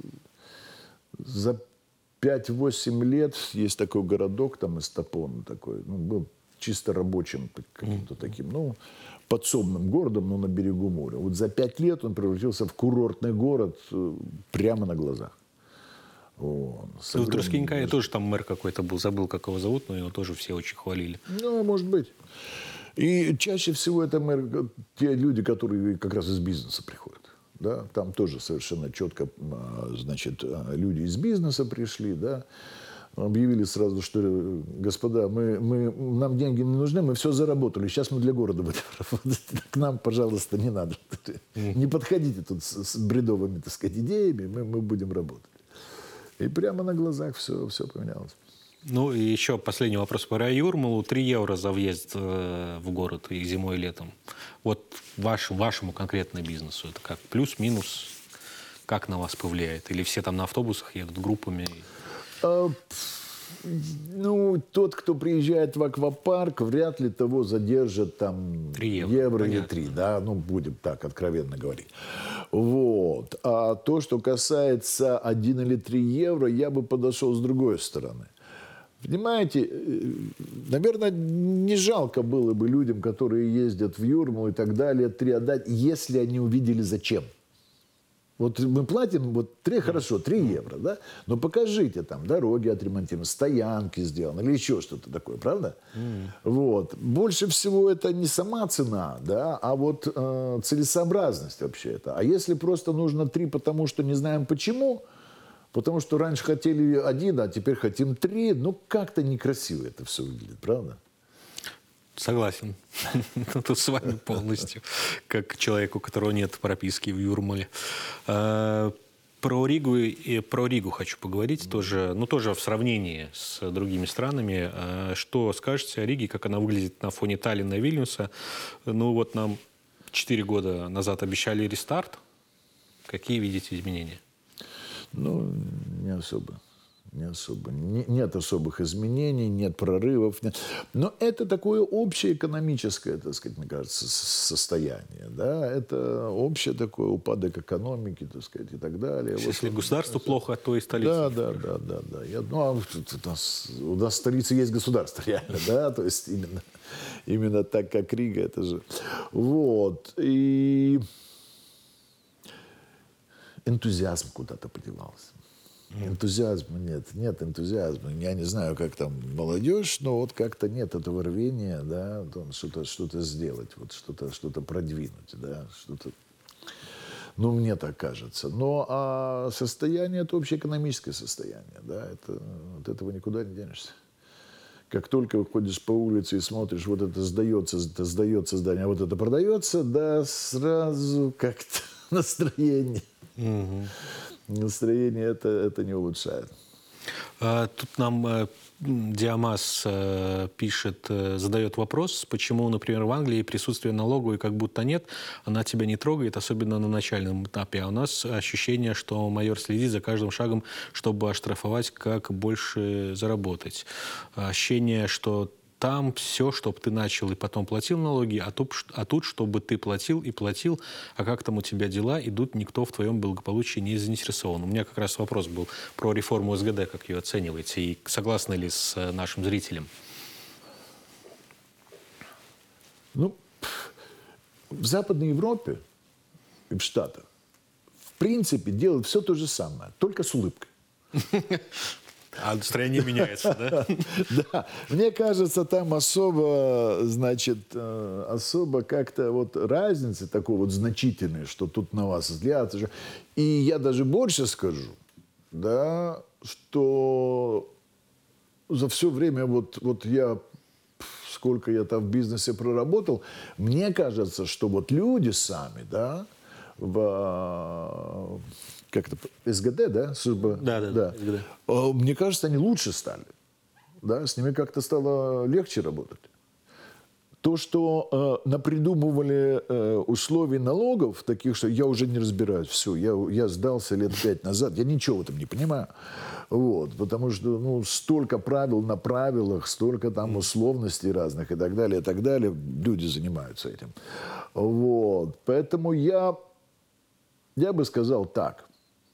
за пять-восемь лет есть такой городок, там Эстапон такой, ну, был чисто рабочим каким-то таким, ну, подсобным городом, но на берегу моря. Вот за пять лет он превратился в курортный город прямо на глазах. Он, с Ну, в огромным Трускинкае тоже там мэр какой-то был, забыл, как его зовут, но его тоже все очень хвалили. Ну, может быть. И чаще всего это мэр, те люди, которые как раз из бизнеса приходят. Да? Там тоже совершенно четко, значит, люди из бизнеса пришли, да, объявили сразу, что, господа, мы, мы, нам деньги не нужны, мы все заработали, сейчас мы для города будем работать. К нам, пожалуйста, не надо. Не подходите тут с, с бредовыми, так сказать, идеями, мы, мы будем работать. И прямо на глазах все, все поменялось. Ну, и еще последний вопрос про Юрмалу. три евро за въезд э, в город и зимой, и летом. Вот ваш, вашему конкретному бизнесу это как? Плюс-минус? Как на вас повлияет? Или все там на автобусах едут группами? А, ну, тот, кто приезжает в аквапарк, вряд ли того задержат там три евро, евро или понятно. три, да, ну, будем так откровенно говорить. Вот. А то, что касается один или три евро, я бы подошел с другой стороны. Понимаете, наверное, не жалко было бы людям, которые ездят в Юрмалу и так далее, три отдать, если они увидели зачем. Вот мы платим, вот три, хорошо, три евро, да? Но покажите, там, дороги отремонтированы, стоянки сделаны или еще что-то такое, правда? Mm. Вот. Больше всего это не сама цена, да, а вот э, целесообразность вообще это. А если просто нужно три, потому что не знаем почему, потому что раньше хотели один, а теперь хотим три, ну как-то некрасиво это все выглядит, правда? Согласен. Тут с вами полностью, как человеку, у которого нет прописки в Юрмале. Про Ригу и про Ригу хочу поговорить тоже, ну тоже в сравнении с другими странами. Что скажете о Риге, как она выглядит на фоне Таллина и Вильнюса? Ну вот нам четыре года назад обещали рестарт. Какие видите изменения? Ну, не особо. Не особо. Не, нет особых изменений, нет прорывов. Нет. Но это такое общее экономическое, так сказать, мне кажется, состояние. Да? Это общее такое упадок экономики, так сказать, и так далее. Если вот, государству вот, плохо, то и столица. Да, да, да, да. да. Я, ну, а у, нас, у нас в столице есть государство, реально, да, то есть именно, именно так, как Рига, это же. Вот. И энтузиазм куда-то подевался. Энтузиазма нет, нет энтузиазма. Я не знаю, как там молодежь, но вот как-то нет этого рвения, да, что-то, что-то сделать, вот что-то, что-то продвинуть, да, что-то. Ну, мне так кажется. Но а состояние это общеэкономическое состояние, да, это, от этого никуда не денешься. Как только выходишь по улице и смотришь, вот это сдается, это сдается здание, а вот это продается, да, сразу как-то настроение. Угу. Настроение это, это не улучшает. Тут нам Диамас пишет, задает вопрос, почему, например, в Англии присутствие налоговой как будто нет, она тебя не трогает, особенно на начальном этапе. А у нас ощущение, что майор следит за каждым шагом, чтобы оштрафовать, как больше заработать. Ощущение, что там все, чтобы ты начал и потом платил налоги, а тут, а тут, чтобы ты платил и платил, а как там у тебя дела идут, никто в твоем благополучии не заинтересован. У меня как раз вопрос был про реформу СГД, как ее оцениваете, и согласны ли с нашим зрителем? Ну, в Западной Европе и в Штатах, в принципе, делают все то же самое, только с улыбкой. А настроение меняется, да? Да. Мне кажется, там особо, значит, особо как-то вот разницы такой вот значительной, что тут на вас взгляд. И я даже больше скажу, да, что за все время, вот, вот я, сколько я там в бизнесе проработал, мне кажется, что вот люди сами, да, в... как это, СГД, да? Служба, да, да, да. СГД. Мне кажется, они лучше стали. Да? С ними как-то стало легче работать. То, что э, напридумывали э, условий налогов, таких, что я уже не разбираюсь, все, я, я сдался лет пять назад, я ничего в этом не понимаю. Вот, потому что ну, столько правил на правилах, столько там условностей разных и так далее, и так далее. Люди занимаются этим. Вот. Поэтому я, я бы сказал так,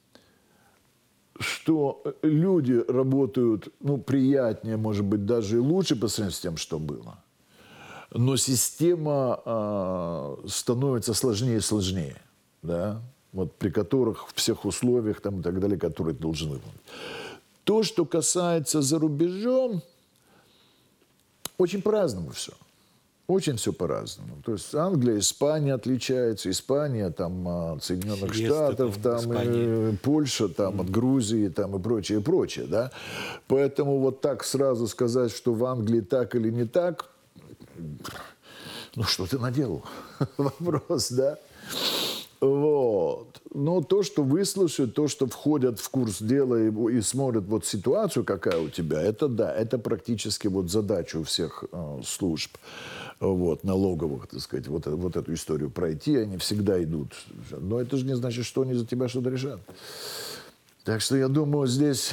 что люди работают ну, приятнее, может быть, даже и лучше по сравнению с тем, что было. Но система э, становится сложнее и сложнее. Да? вот, при которых в всех условиях там, и так далее, которые ты должен выполнить. То, что касается за рубежом, очень по-разному все. Очень все по-разному. То есть Англия, Испания отличается, Испания там, от Соединенных Сиесты Штатов, там, там, Испании. и Польша там, от Грузии там, и прочее, и прочее. Да? Поэтому вот так сразу сказать, что в Англии так или не так, ну что ты наделал? Вопрос, да? Вот. Но то, что выслушают, то, что входят в курс дела и, и смотрят вот ситуацию, какая у тебя, это да, это практически вот задача у всех э, служб вот, налоговых, так сказать, вот, вот эту историю пройти, они всегда идут. Но это же не значит, что они за тебя что-то решат. Так что я думаю, здесь,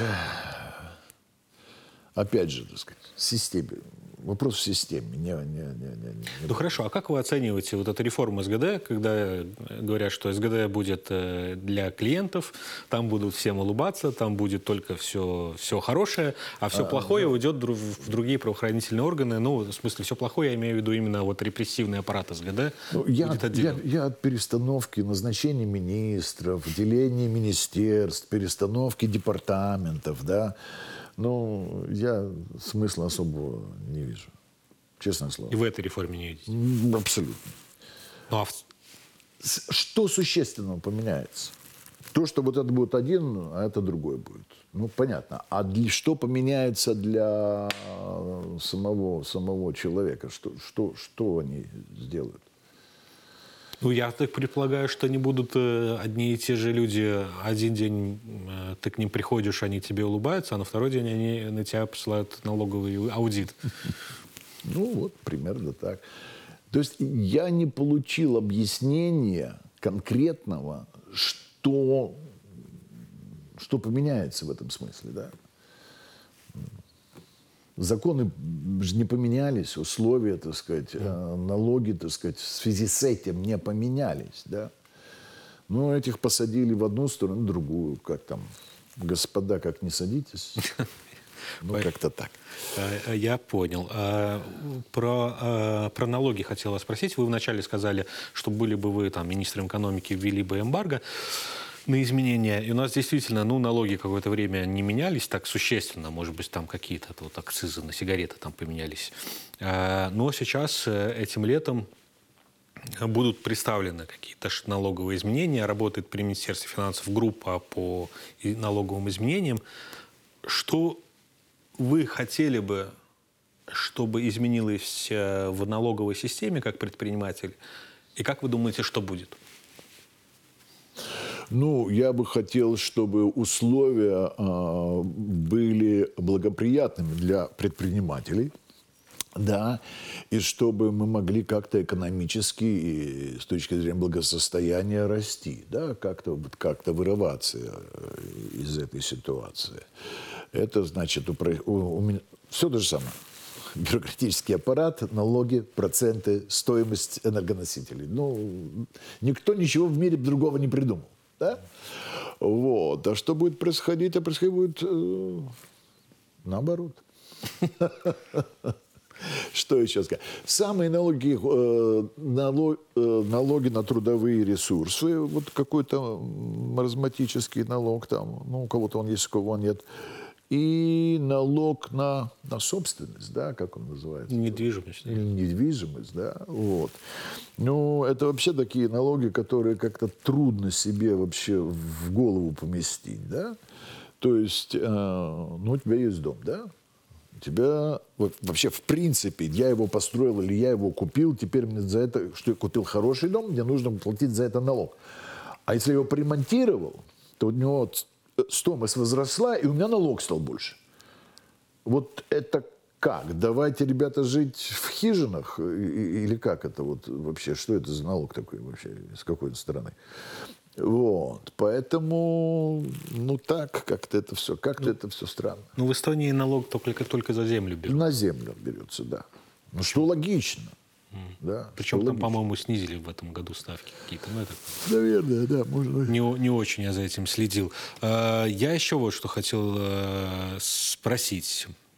опять же, так сказать, системе. Вопрос в системе. Не, не, не, не, не. Ну хорошо, а как вы оцениваете вот эту реформу СГД, когда говорят, что СГД будет для клиентов, там будут всем улыбаться, там будет только все, все хорошее, а все а, плохое да. уйдет в другие правоохранительные органы? Ну, в смысле, все плохое, я имею в виду именно вот репрессивный аппарат СГД. Ну, я, я, я от перестановки назначения министров, деления министерств, перестановки департаментов, да, ну, я смысла особого не вижу. Честное слово. И в этой реформе не видите? Абсолютно. Ну, а в... Что существенно поменяется? То, что вот это будет один, а это другой будет. Ну, понятно. А для, что поменяется для самого, самого человека? Что, что, что они сделают? Ну, я так предполагаю, что они будут э, одни и те же люди. Один день э, ты к ним приходишь, они тебе улыбаются, а на второй день они на тебя посылают налоговый аудит. Ну, вот, примерно так. То есть я не получил объяснения конкретного, что, что поменяется в этом смысле, да. Законы же не поменялись, условия, так сказать, налоги, так сказать, в связи с этим не поменялись, да. Ну, этих посадили в одну сторону, в другую, как там, господа, как не садитесь. Ну, как-то так. Я понял. Про, про налоги хотела спросить. Вы вначале сказали, что были бы вы там министром экономики, ввели бы эмбарго на изменения. И у нас действительно, ну, налоги какое-то время не менялись так существенно. Может быть, там какие-то вот акцизы на сигареты там поменялись. Но сейчас, этим летом, будут представлены какие-то налоговые изменения. Работает при Министерстве финансов группа по налоговым изменениям. Что вы хотели бы, чтобы изменилось в налоговой системе как предприниматель? И как вы думаете, что будет? Ну, я бы хотел, чтобы условия э, были благоприятными для предпринимателей, да, и чтобы мы могли как-то экономически и с точки зрения благосостояния расти, да, как-то, как-то вырываться из этой ситуации. Это значит, у, у, у меня все то же самое. Бюрократический аппарат, налоги, проценты, стоимость энергоносителей. Ну, никто ничего в мире другого не придумал. Да? Вот. А что будет происходить? А происходить будет э, наоборот. Что еще сказать? Самые налоги, э, налог, э, налоги на трудовые ресурсы, вот какой-то маразматический налог там, ну, у кого-то он есть, у кого нет. И налог на, на собственность, да, как он называется? Недвижимость. Или недвижимость, да, вот. Ну, это вообще такие налоги, которые как-то трудно себе вообще в голову поместить, да. То есть, э, ну, у тебя есть дом, да? У тебя, вот, вообще, в принципе, я его построил или я его купил, теперь мне за это, что я купил хороший дом, мне нужно платить за это налог. А если я его поремонтировал, то у него стоимость возросла, и у меня налог стал больше. Вот это как? Давайте, ребята, жить в хижинах? Или как это вот вообще? Что это за налог такой вообще? С какой-то стороны? Вот. Поэтому, ну так, как-то это все, как-то ну, это все странно. Ну, в Эстонии налог только, только за землю берут. На землю берется, да. Ну, что логично. Да, причем там, по-моему, снизили в этом году ставки какие-то. Ну, это... Наверное, да. Может быть. Не, не очень я за этим следил. Я еще вот что хотел спросить.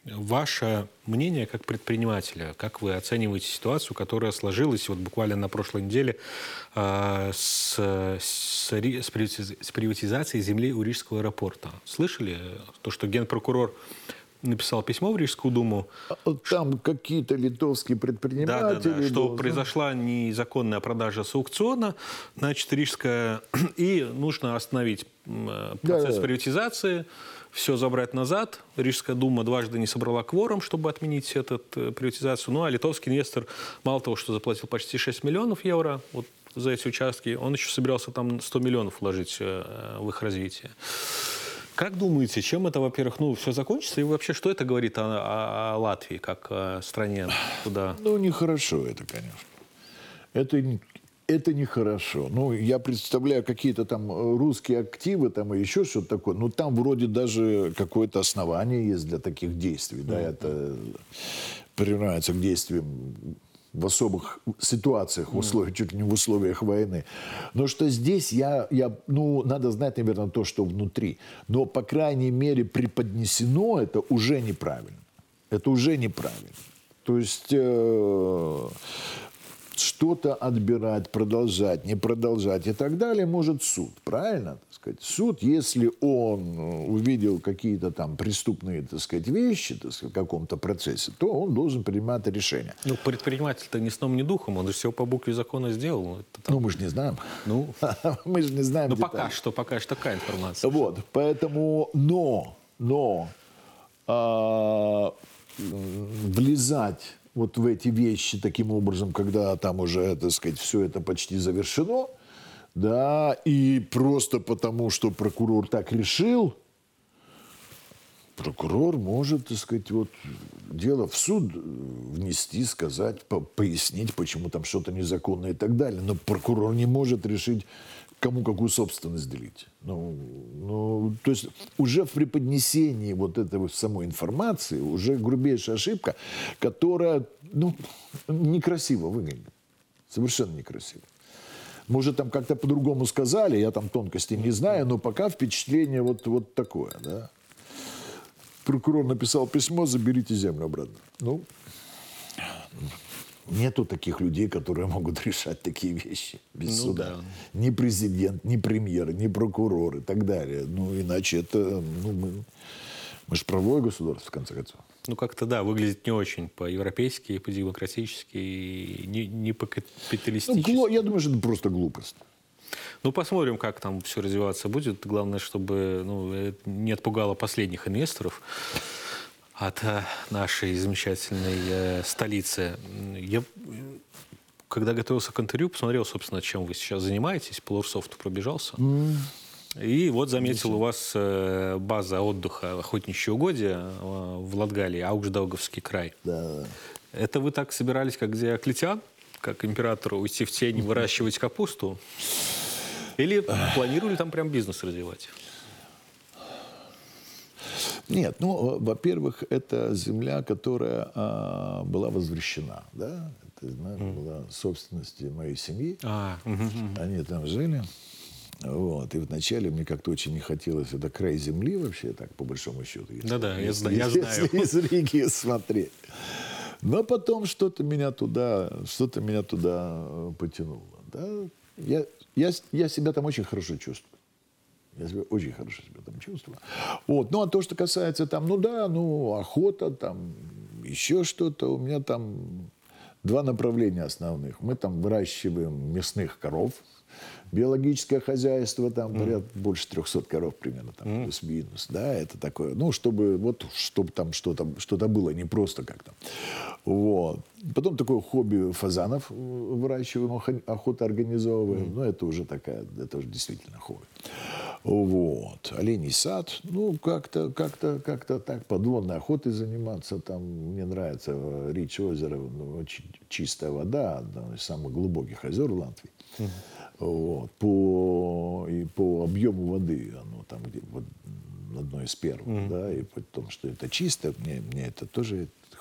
Ваше мнение как предпринимателя, как вы оцениваете ситуацию, которая сложилась вот буквально на прошлой неделе э, с, с, ри- с привати- с приватизацией земли у Рижского аэропорта? Слышали то, что генпрокурор написал письмо в Рижскую думу? А вот там какие-то литовские Да, да, предприниматели... да, что был, произошла незаконная продажа с аукциона, значит, Рижская, и нужно остановить м, э, процесс Да-да-да. приватизации, все забрать назад. Рижская дума дважды не собрала кворум, чтобы отменить эту э, приватизацию. Ну, а литовский инвестор, мало того, что заплатил почти шесть миллионов евро вот за эти участки, он еще собирался там сто миллионов вложить э, в их развитие. Как думаете, чем это, во-первых, ну, все закончится? И вообще, что это говорит о, о- о Латвии, как о стране, куда... Ну, нехорошо это, конечно. Это, не- это нехорошо. Ну, я представляю какие-то там э, русские активы там и еще что-то такое. Ну, там вроде даже какое-то основание есть для таких действий. Да, это приравнивается к действиям в особых ситуациях, в условиях, чуть ли не в условиях войны. Но что здесь, я, я, ну, надо знать, наверное, то, что внутри. Но, по крайней мере, преподнесено это уже неправильно. Это уже неправильно. То есть э, что-то отбирать, продолжать, не продолжать и так далее может суд. Правильно? Так сказать? Суд, если он увидел какие-то там преступные, так сказать, вещи, так сказать, в каком-то процессе, то он должен принимать решение. Ну, предприниматель-то ни сном, ни духом, он же все по букве закона сделал. Это там- Ну, мы же не знаем. Ну, Мы же не знаем ну деталей. пока что, пока что такая информация. Вот, поэтому, но, но а, м, влезать вот в эти вещи таким образом, когда там уже, так сказать, все это почти завершено, да, и просто потому, что прокурор так решил, прокурор может, так сказать, вот дело в суд внести, сказать, по- пояснить, почему там что-то незаконное и так далее. Но прокурор не может решить, кому какую собственность делить. Ну, ну, то есть уже в преподнесении вот этой вот самой информации уже грубейшая ошибка, которая, ну, некрасиво выглядит. Совершенно некрасиво. Может, там как-то по-другому сказали, я там тонкостей не знаю, но пока впечатление вот, вот такое, да. Прокурор написал письмо, заберите землю обратно. Ну, нету таких людей, которые могут решать такие вещи без Ну суда. да. Ни президент, ни премьер, ни прокурор и так далее. Ну, иначе это, ну, мы, мы же правовое государство, в конце концов. Ну, как-то, да, выглядит не очень по-европейски, по-демократически, и не, не Ну, по-капиталистически. гло- я думаю, что это просто глупость. Ну, посмотрим, как там все развиваться будет. Главное, чтобы ну, это не отпугало последних инвесторов от э, нашей замечательной э, столицы. Я, э, когда готовился к интервью, посмотрел, собственно, чем вы сейчас занимаетесь. По Лурсофту пробежался. И вот заметил, у вас э, база отдыха, охотничьи угодья э, в Латгалии, Аукшдауговский край. Да. Это вы так собирались, как Диоклетиан, как императору, уйти в тень, выращивать капусту? Или планировали там прям бизнес развивать? Нет, ну, во-первых, это земля, которая а, была возвращена, да, это, знаешь, была собственность моей семьи, А, мгм, мгм. они там жили, вот, и вначале мне как-то очень не хотелось, это край земли вообще, так, по большому счету, если, Да-да, я если- зна- я если знаю. из Риги смотреть. Но потом что-то меня туда, что-то меня туда э, потянуло, да, я, я, я себя там очень хорошо чувствую. Я себя очень хорошо себя там чувствую. Вот. Ну, а то, что касается там, ну да, ну, охота, там, еще что-то, у меня там два направления основных. Мы там выращиваем мясных коров, биологическое хозяйство, там порядка больше трехсот коров примерно, там, плюс-минус, да, это такое, ну, чтобы, вот, чтобы там что-то, что-то было, не просто как-то. Вот. Потом такое хобби фазанов выращиваем, охо- охоту организовываем, ну, это уже такая, это уже действительно хобби. Вот. Оленей сад, ну, как-то, как-то, как-то так, подводной охотой заниматься, там, мне нравится э, Речь озеро, ну, очень чистая вода, одно из самых глубоких озер в Латвии. Вот. По, и по объему воды оно там где вот одно из первых, да, и при том, что это чисто, мне, мне это тоже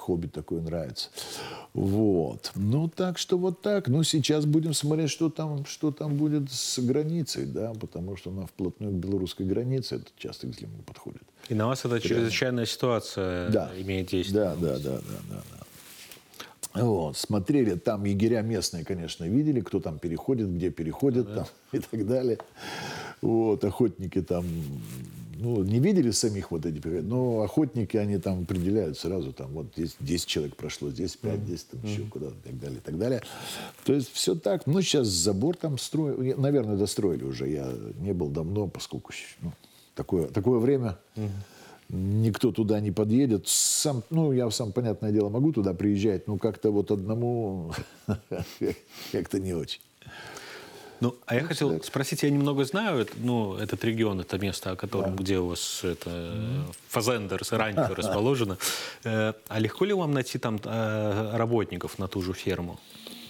хобби такое нравится. Вот. Ну, так что вот так. Ну, сейчас будем смотреть, что там, что там будет с границей, да, потому что она вплотную к белорусской границе, это часто к Зиму подходит. И на вас эта чрезвычайная ситуация Да. имеет действие? Да, да, да, да, да, да. Вот, смотрели, там егеря местные, конечно, видели, кто там переходит, где переходит, там, и так далее. Вот, охотники там, ну, не видели самих вот этих, но охотники, они там определяют сразу, там, вот здесь десять человек прошло, здесь пять, здесь там еще куда-то, и так далее, и так далее. То есть все так. Ну, сейчас забор там строили, наверное, достроили уже, я не был давно, поскольку ну, такое, такое время... Никто туда не подъедет. Сам, ну, я сам, понятное дело, могу туда приезжать, но как-то вот одному как-то не очень. Ну, а я хотел спросить, я немного знаю, это, ну, этот регион, это место, о котором, да. где у вас это, фазендер, раньше расположено. А легко ли вам найти там работников на ту же ферму?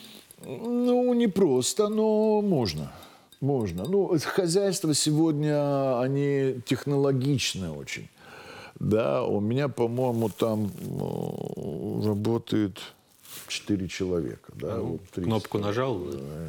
Ну, не просто, но можно. Можно. Ну, хозяйства сегодня, они технологичны очень. Да, у меня, по-моему, там ну, работает четыре человека. Да, а, вот кнопку нажал?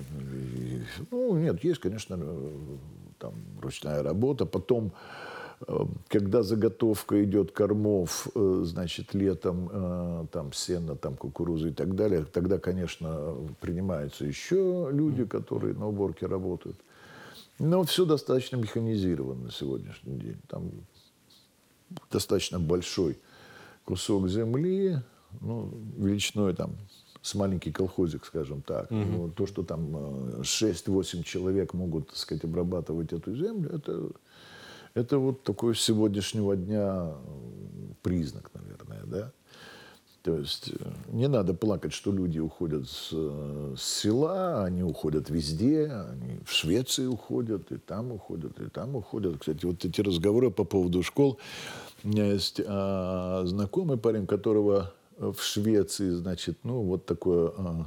Ну, нет, есть, конечно, там ручная работа. Потом, когда заготовка идет кормов, значит, летом там сено, там кукуруза и так далее, тогда, конечно, принимаются еще люди, которые на уборке работают. Но все достаточно механизировано на сегодняшний день. Там достаточно большой кусок земли, ну, величиной там с маленький колхозик, скажем так. Mm-hmm. Вот, то, что там шесть-восемь человек могут, так сказать, обрабатывать эту землю, это, это вот такой с сегодняшнего дня признак, наверное, да. То есть не надо плакать, что люди уходят с, с села, они уходят везде, они в Швеции уходят, и там уходят, и там уходят. Кстати, вот эти разговоры по поводу школ. У меня есть а, знакомый парень, которого в Швеции, значит, ну, вот такой а,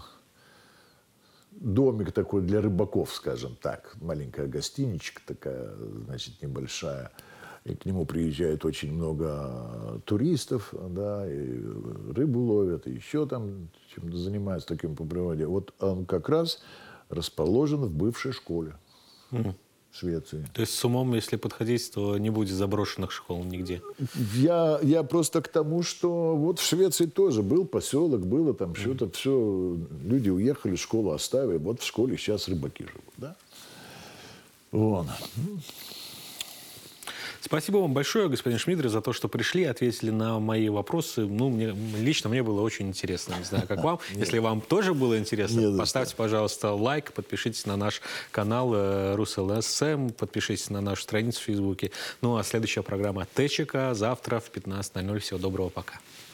домик такой для рыбаков, скажем так. Маленькая гостиничка такая, значит, небольшая. И к нему приезжает очень много туристов, да, и рыбу ловят, и еще там чем-то занимаются таким по природе. Вот он как раз расположен в бывшей школе mm. в Швеции. То есть с умом, если подходить, то не будет заброшенных школ нигде? Я, я просто к тому, что вот в Швеции тоже был поселок, было там mm. что-то, все, люди уехали, школу оставили, вот в школе сейчас рыбаки живут, да. Вон. Спасибо вам большое, господин Шмидер, за то, что пришли, ответили на мои вопросы. Ну, мне, лично мне было очень интересно. Не знаю, как вам. Если вам тоже было интересно, поставьте, пожалуйста, лайк, подпишитесь на наш канал РусЛСМ, подпишитесь на нашу страницу в Фейсбуке. Ну, а следующая программа ТЧК завтра в пятнадцать ноль ноль. Всего доброго, пока.